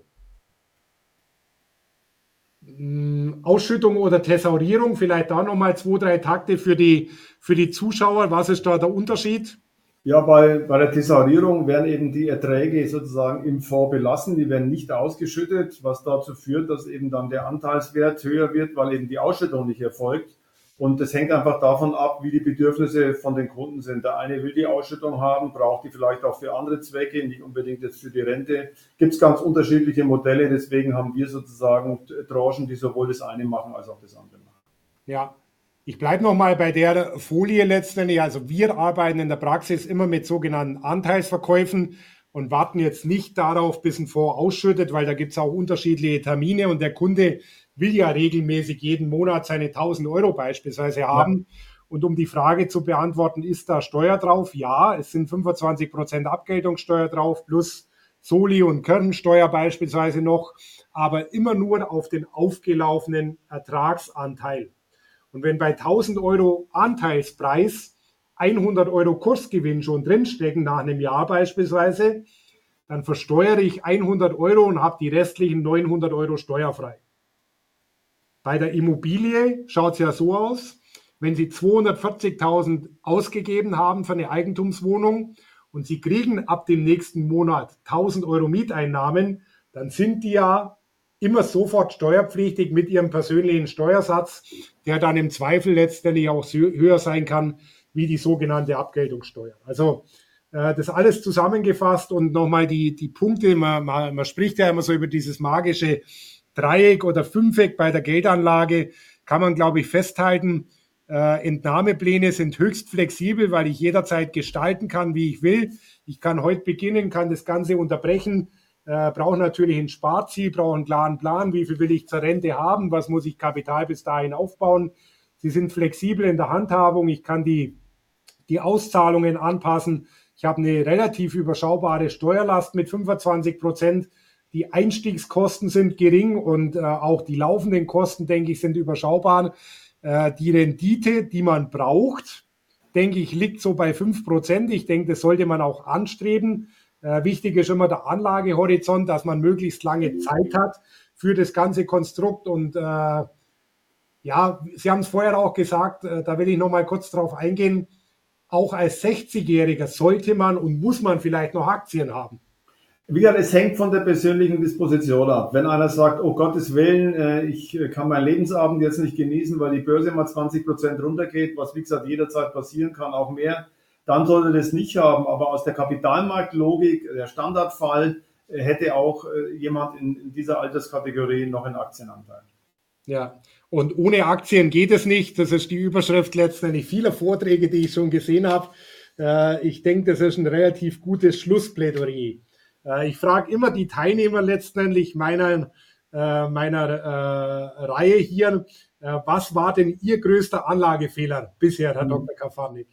Ausschüttung oder Thesaurierung, vielleicht da nochmal 2, 3 Takte für die Zuschauer. Was ist da der Unterschied? Ja, bei der Thesaurierung werden eben die Erträge sozusagen im Fonds belassen, die werden nicht ausgeschüttet, was dazu führt, dass eben dann der Anteilswert höher wird, weil eben die Ausschüttung nicht erfolgt. Und das hängt einfach davon ab, wie die Bedürfnisse von den Kunden sind. Der eine will die Ausschüttung haben, braucht die vielleicht auch für andere Zwecke, nicht unbedingt jetzt für die Rente. Gibt es ganz unterschiedliche Modelle, deswegen haben wir sozusagen Tranchen, die sowohl das eine machen als auch das andere machen. Ja, ich bleibe nochmal bei der Folie letztendlich. Also wir arbeiten in der Praxis immer mit sogenannten Anteilsverkäufen und warten jetzt nicht darauf, bis ein Fonds ausschüttet, weil da gibt es auch unterschiedliche Termine und der Kunde will ja regelmäßig jeden Monat seine 1.000 Euro beispielsweise haben. Ja. Und um die Frage zu beantworten, ist da Steuer drauf? Ja, es sind 25% Abgeltungssteuer drauf, plus Soli- und Kirchensteuer beispielsweise noch, aber immer nur auf den aufgelaufenen Ertragsanteil. Und wenn bei 1.000 Euro Anteilspreis 100 Euro Kursgewinn schon drinstecken, nach einem Jahr beispielsweise, dann versteuere ich 100 Euro und habe die restlichen 900 Euro steuerfrei. Bei der Immobilie schaut es ja so aus, wenn Sie 240.000 ausgegeben haben für eine Eigentumswohnung und Sie kriegen ab dem nächsten Monat 1.000 Euro Mieteinnahmen, dann sind die ja immer sofort steuerpflichtig mit Ihrem persönlichen Steuersatz, der dann im Zweifel letztendlich auch höher sein kann wie die sogenannte Abgeltungssteuer. Also das alles zusammengefasst und nochmal die Punkte, man spricht ja immer so über dieses magische Dreieck oder Fünfeck bei der Geldanlage, kann man, glaube ich, festhalten. Entnahmepläne sind höchst flexibel, weil ich jederzeit gestalten kann, wie ich will. Ich kann heute beginnen, kann das Ganze unterbrechen, brauche natürlich ein Sparziel, brauche einen klaren Plan, wie viel will ich zur Rente haben, was muss ich Kapital bis dahin aufbauen. Sie sind flexibel in der Handhabung, ich kann die Auszahlungen anpassen. Ich habe eine relativ überschaubare Steuerlast mit 25%. Die Einstiegskosten sind gering und auch die laufenden Kosten, denke ich, sind überschaubar. Die Rendite, die man braucht, denke ich, liegt so bei 5%. Ich denke, das sollte man auch anstreben. Wichtig ist immer der Anlagehorizont, dass man möglichst lange Zeit hat für das ganze Konstrukt. Und ja, Sie haben es vorher auch gesagt, da will ich noch mal kurz drauf eingehen. Auch als 60-Jähriger sollte man und muss man vielleicht noch Aktien haben. Wie gesagt, es hängt von der persönlichen Disposition ab. Wenn einer sagt, oh Gottes Willen, ich kann meinen Lebensabend jetzt nicht genießen, weil die Börse mal 20% runtergeht, was wie gesagt jederzeit passieren kann, auch mehr, dann sollte das nicht haben. Aber aus der Kapitalmarktlogik, der Standardfall, hätte auch jemand in dieser Alterskategorie noch einen Aktienanteil. Ja, und ohne Aktien geht es nicht. Das ist die Überschrift letztendlich vieler Vorträge, die ich schon gesehen habe. Ich denke, das ist ein relativ gutes Schlussplädoyer. Ich frage immer die Teilnehmer letztendlich meiner Reihe hier, was war denn Ihr größter Anlagefehler bisher, Herr Dr. Kafarnik?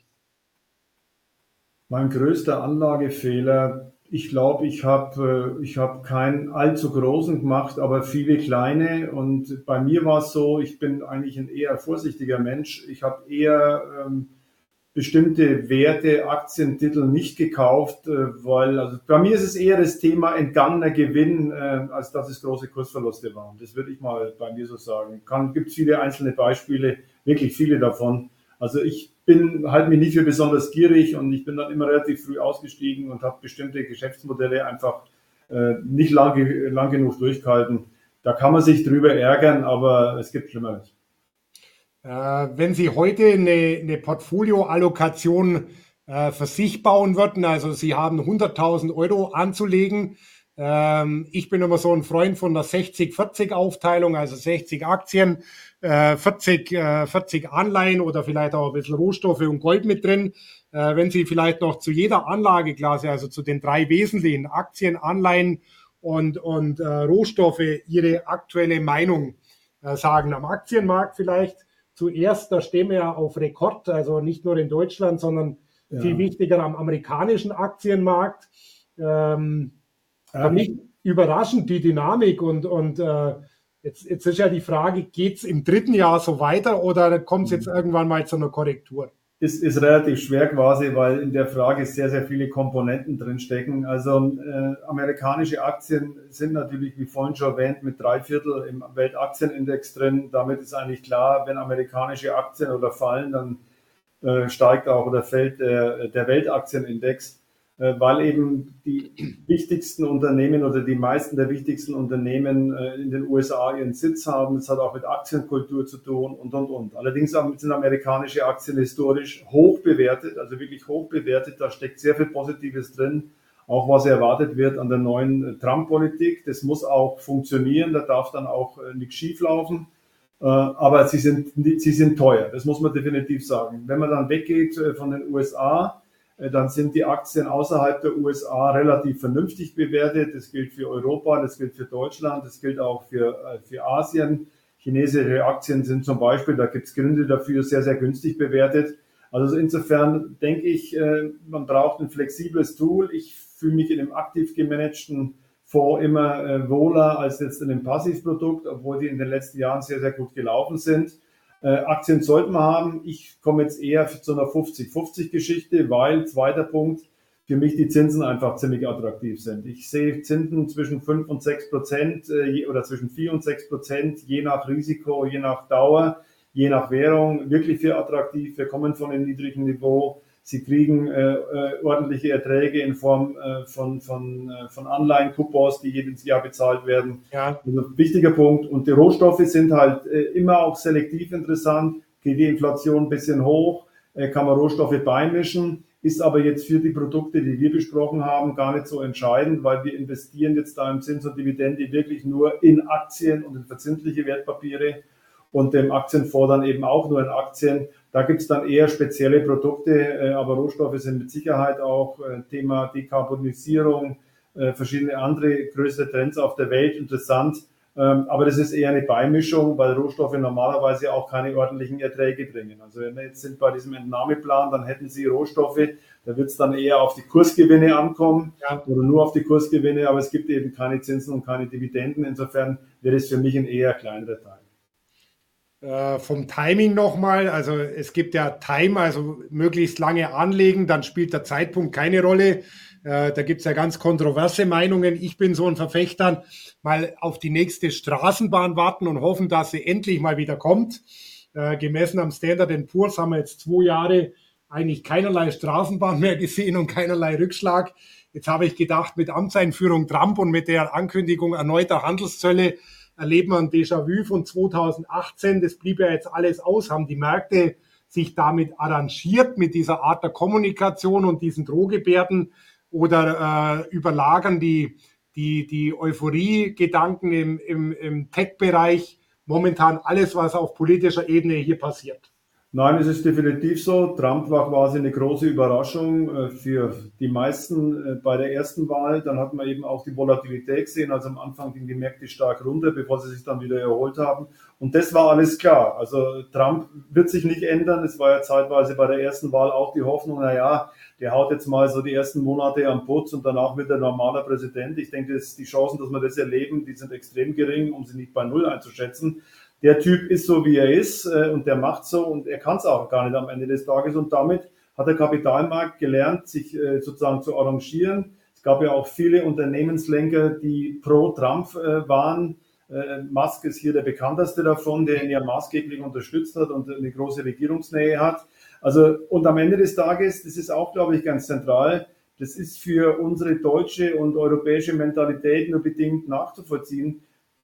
Mein größter Anlagefehler, ich glaube, ich hab keinen allzu großen gemacht, aber viele kleine. Und bei mir war es so, ich bin eigentlich ein eher vorsichtiger Mensch. Ich habe eher bestimmte Werte, Aktientitel nicht gekauft, weil, also bei mir ist es eher das Thema entgangener Gewinn, als dass es große Kursverluste waren. Das würde ich mal bei mir so sagen. Gibt es viele einzelne Beispiele, wirklich viele davon. Also ich halte mich nicht für besonders gierig und ich bin dann immer relativ früh ausgestiegen und habe bestimmte Geschäftsmodelle einfach nicht lang genug durchgehalten. Da kann man sich drüber ärgern, aber es gibt Schlimmeres. Wenn Sie heute eine Portfolioallokation für sich bauen würden, also Sie haben 100.000 Euro anzulegen, Ich bin immer so ein Freund von der 60-40-Aufteilung, also 60 Aktien, 40 Anleihen oder vielleicht auch ein bisschen Rohstoffe und Gold mit drin. Wenn Sie vielleicht noch zu jeder Anlageklasse, also zu den drei wesentlichen Aktien, Anleihen und Rohstoffe, Ihre aktuelle Meinung sagen. Am Aktienmarkt vielleicht zuerst, da stehen wir ja auf Rekord, also nicht nur in Deutschland, sondern viel Ja. wichtiger am amerikanischen Aktienmarkt. Für Ja, mich überraschend die Dynamik jetzt ist ja die Frage, geht es im dritten Jahr so weiter oder kommt es jetzt irgendwann mal zu einer Korrektur? ist relativ schwer quasi, weil in der Frage sehr, sehr viele Komponenten drin stecken. Also amerikanische Aktien sind natürlich, wie vorhin schon erwähnt, mit 3/4 im Weltaktienindex drin. Damit ist eigentlich klar, wenn amerikanische Aktien oder fallen, dann steigt auch oder fällt der Weltaktienindex, weil eben die wichtigsten Unternehmen oder die meisten der wichtigsten Unternehmen in den USA ihren Sitz haben. Das hat auch mit Aktienkultur zu tun und. Allerdings sind amerikanische Aktien historisch hoch bewertet, also wirklich hoch bewertet. Da steckt sehr viel Positives drin, auch was erwartet wird an der neuen Trump-Politik. Das muss auch funktionieren, da darf dann auch nichts schieflaufen. Aber sie sind teuer, das muss man definitiv sagen. Wenn man dann weggeht von den USA, dann sind die Aktien außerhalb der USA relativ vernünftig bewertet. Das gilt für Europa, das gilt für Deutschland, das gilt auch für Asien. Chinesische Aktien sind zum Beispiel, da gibt es Gründe dafür, sehr, sehr günstig bewertet. Also insofern denke ich, man braucht ein flexibles Tool. Ich fühle mich in einem aktiv gemanagten Fonds immer wohler als jetzt in einem Passivprodukt, obwohl die in den letzten Jahren sehr, sehr gut gelaufen sind. Aktien sollten wir haben. Ich komme jetzt eher zu einer 50-50-Geschichte, weil, zweiter Punkt, für mich die Zinsen einfach ziemlich attraktiv sind. Ich sehe Zinsen zwischen 5 und 6% oder zwischen 4 und 6%, je nach Risiko, je nach Dauer, je nach Währung, wirklich für attraktiv. Wir kommen von einem niedrigen Niveau. Sie kriegen ordentliche Erträge in Form von Anleihen-Coupons, die jedes Jahr bezahlt werden. Ja, Also wichtiger Punkt. Und die Rohstoffe sind halt immer auch selektiv interessant. Geht die Inflation ein bisschen hoch, kann man Rohstoffe beimischen, ist aber jetzt für die Produkte, die wir besprochen haben, gar nicht so entscheidend, weil wir investieren jetzt da im Zins und Dividende wirklich nur in Aktien und in verzinsliche Wertpapiere und dem Aktienfonds dann eben auch nur in Aktien. Da gibt es dann eher spezielle Produkte, aber Rohstoffe sind mit Sicherheit auch Thema Dekarbonisierung, verschiedene andere größere Trends auf der Welt interessant. Aber das ist eher eine Beimischung, weil Rohstoffe normalerweise auch keine ordentlichen Erträge bringen. Also wenn wir jetzt sind bei diesem Entnahmeplan, dann hätten Sie Rohstoffe, da wird es dann eher auf die Kursgewinne ankommen ja. oder nur auf die Kursgewinne, aber es gibt eben keine Zinsen und keine Dividenden. Insofern wäre es für mich ein eher kleinerer Teil. Vom Timing nochmal, also es gibt ja Time, also möglichst lange anlegen, dann spielt der Zeitpunkt keine Rolle. Da gibt es ja ganz kontroverse Meinungen. Ich bin so ein Verfechter, mal auf die nächste Straßenbahn warten und hoffen, dass sie endlich mal wieder kommt. Gemessen am Standard Poor's haben wir jetzt 2 Jahre eigentlich keinerlei Straßenbahn mehr gesehen und keinerlei Rückschlag. Jetzt habe ich gedacht, mit Amtseinführung Trump und mit der Ankündigung erneuter Handelszölle erleben wir ein Déjà-vu von 2018. Das blieb ja jetzt alles aus. Haben die Märkte sich damit arrangiert, mit dieser Art der Kommunikation und diesen Drohgebärden oder überlagern die Euphorie-Gedanken im Tech-Bereich momentan alles, was auf politischer Ebene hier passiert? Nein, es ist definitiv so. Trump war quasi eine große Überraschung für die meisten bei der ersten Wahl. Dann hat man eben auch die Volatilität gesehen. Also am Anfang gingen die Märkte stark runter, bevor sie sich dann wieder erholt haben. Und das war alles klar. Also Trump wird sich nicht ändern. Es war ja zeitweise bei der ersten Wahl auch die Hoffnung, naja, der haut jetzt mal so die ersten Monate am Putz und danach wird er normaler Präsident. Ich denke, die Chancen, dass wir das erleben, die sind extrem gering, um sie nicht bei Null einzuschätzen. Der Typ ist so, wie er ist und der macht so und er kann es auch gar nicht am Ende des Tages. Und damit hat der Kapitalmarkt gelernt, sich sozusagen zu arrangieren. Es gab ja auch viele Unternehmenslenker, die pro Trump waren. Musk ist hier der bekannteste davon, der ihn ja maßgeblich unterstützt hat und eine große Regierungsnähe hat. Also und am Ende des Tages, das ist auch, glaube ich, ganz zentral, das ist für unsere deutsche und europäische Mentalität nur bedingt nachzuvollziehen.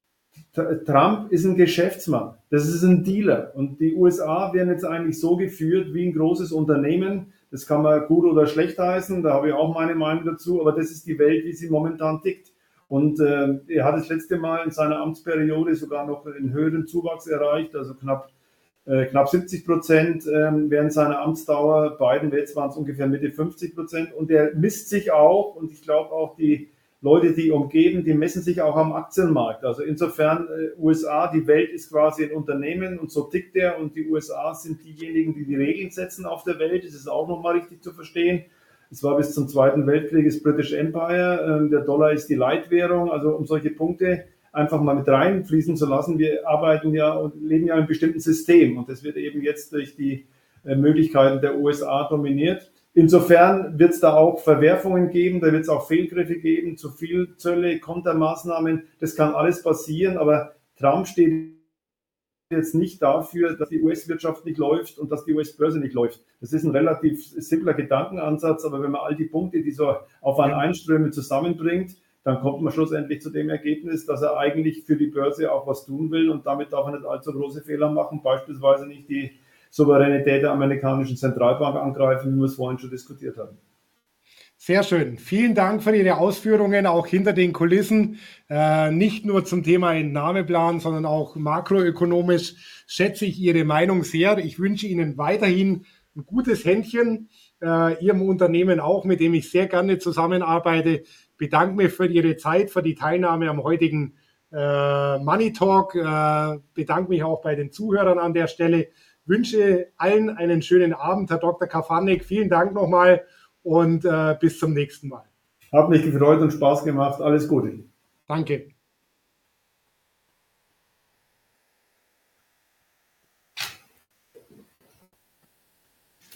Trump ist ein Geschäftsmann, das ist ein Dealer und die USA werden jetzt eigentlich so geführt wie ein großes Unternehmen. Das kann man gut oder schlecht heißen, da habe ich auch meine Meinung dazu, aber das ist die Welt, wie sie momentan tickt. Und er hat das letzte Mal in seiner Amtsperiode sogar noch einen höheren Zuwachs erreicht, also knapp 70% während seiner Amtsdauer. Biden, jetzt waren es ungefähr Mitte 50%. Und er misst sich auch, und ich glaube auch die Leute, die umgeben, die messen sich auch am Aktienmarkt. Also insofern USA, die Welt ist quasi ein Unternehmen und so tickt er. Und die USA sind diejenigen, die die Regeln setzen auf der Welt. Das ist auch nochmal richtig zu verstehen. Es war bis zum Zweiten Weltkrieg das British Empire. Der Dollar ist die Leitwährung. Also um solche Punkte einfach mal mit reinfließen zu lassen. Wir arbeiten ja und leben ja in einem bestimmten System und das wird eben jetzt durch die Möglichkeiten der USA dominiert. Insofern wird es da auch Verwerfungen geben, da wird es auch Fehlgriffe geben, zu viel Zölle, Kontermaßnahmen, das kann alles passieren, aber Trump steht jetzt nicht dafür, dass die US-Wirtschaft nicht läuft und dass die US-Börse nicht läuft. Das ist ein relativ simpler Gedankenansatz, aber wenn man all die Punkte, die so auf einen einströmen, zusammenbringt, dann kommt man schlussendlich zu dem Ergebnis, dass er eigentlich für die Börse auch was tun will und damit darf er nicht allzu große Fehler machen, beispielsweise nicht die Souveränität der amerikanischen Zentralbank angreifen, wie wir es vorhin schon diskutiert haben. Sehr schön. Vielen Dank für Ihre Ausführungen, auch hinter den Kulissen. Nicht nur zum Thema Entnahmeplan, sondern auch makroökonomisch schätze ich Ihre Meinung sehr. Ich wünsche Ihnen weiterhin ein gutes Händchen, Ihrem Unternehmen auch, mit dem ich sehr gerne zusammenarbeite. Bedanke mich für Ihre Zeit, für die Teilnahme am heutigen Money Talk. Bedanke mich auch bei den Zuhörern an der Stelle. Wünsche allen einen schönen Abend, Herr Dr. Kafanek. Vielen Dank nochmal und bis zum nächsten Mal. Hat mich gefreut und Spaß gemacht. Alles Gute. Danke.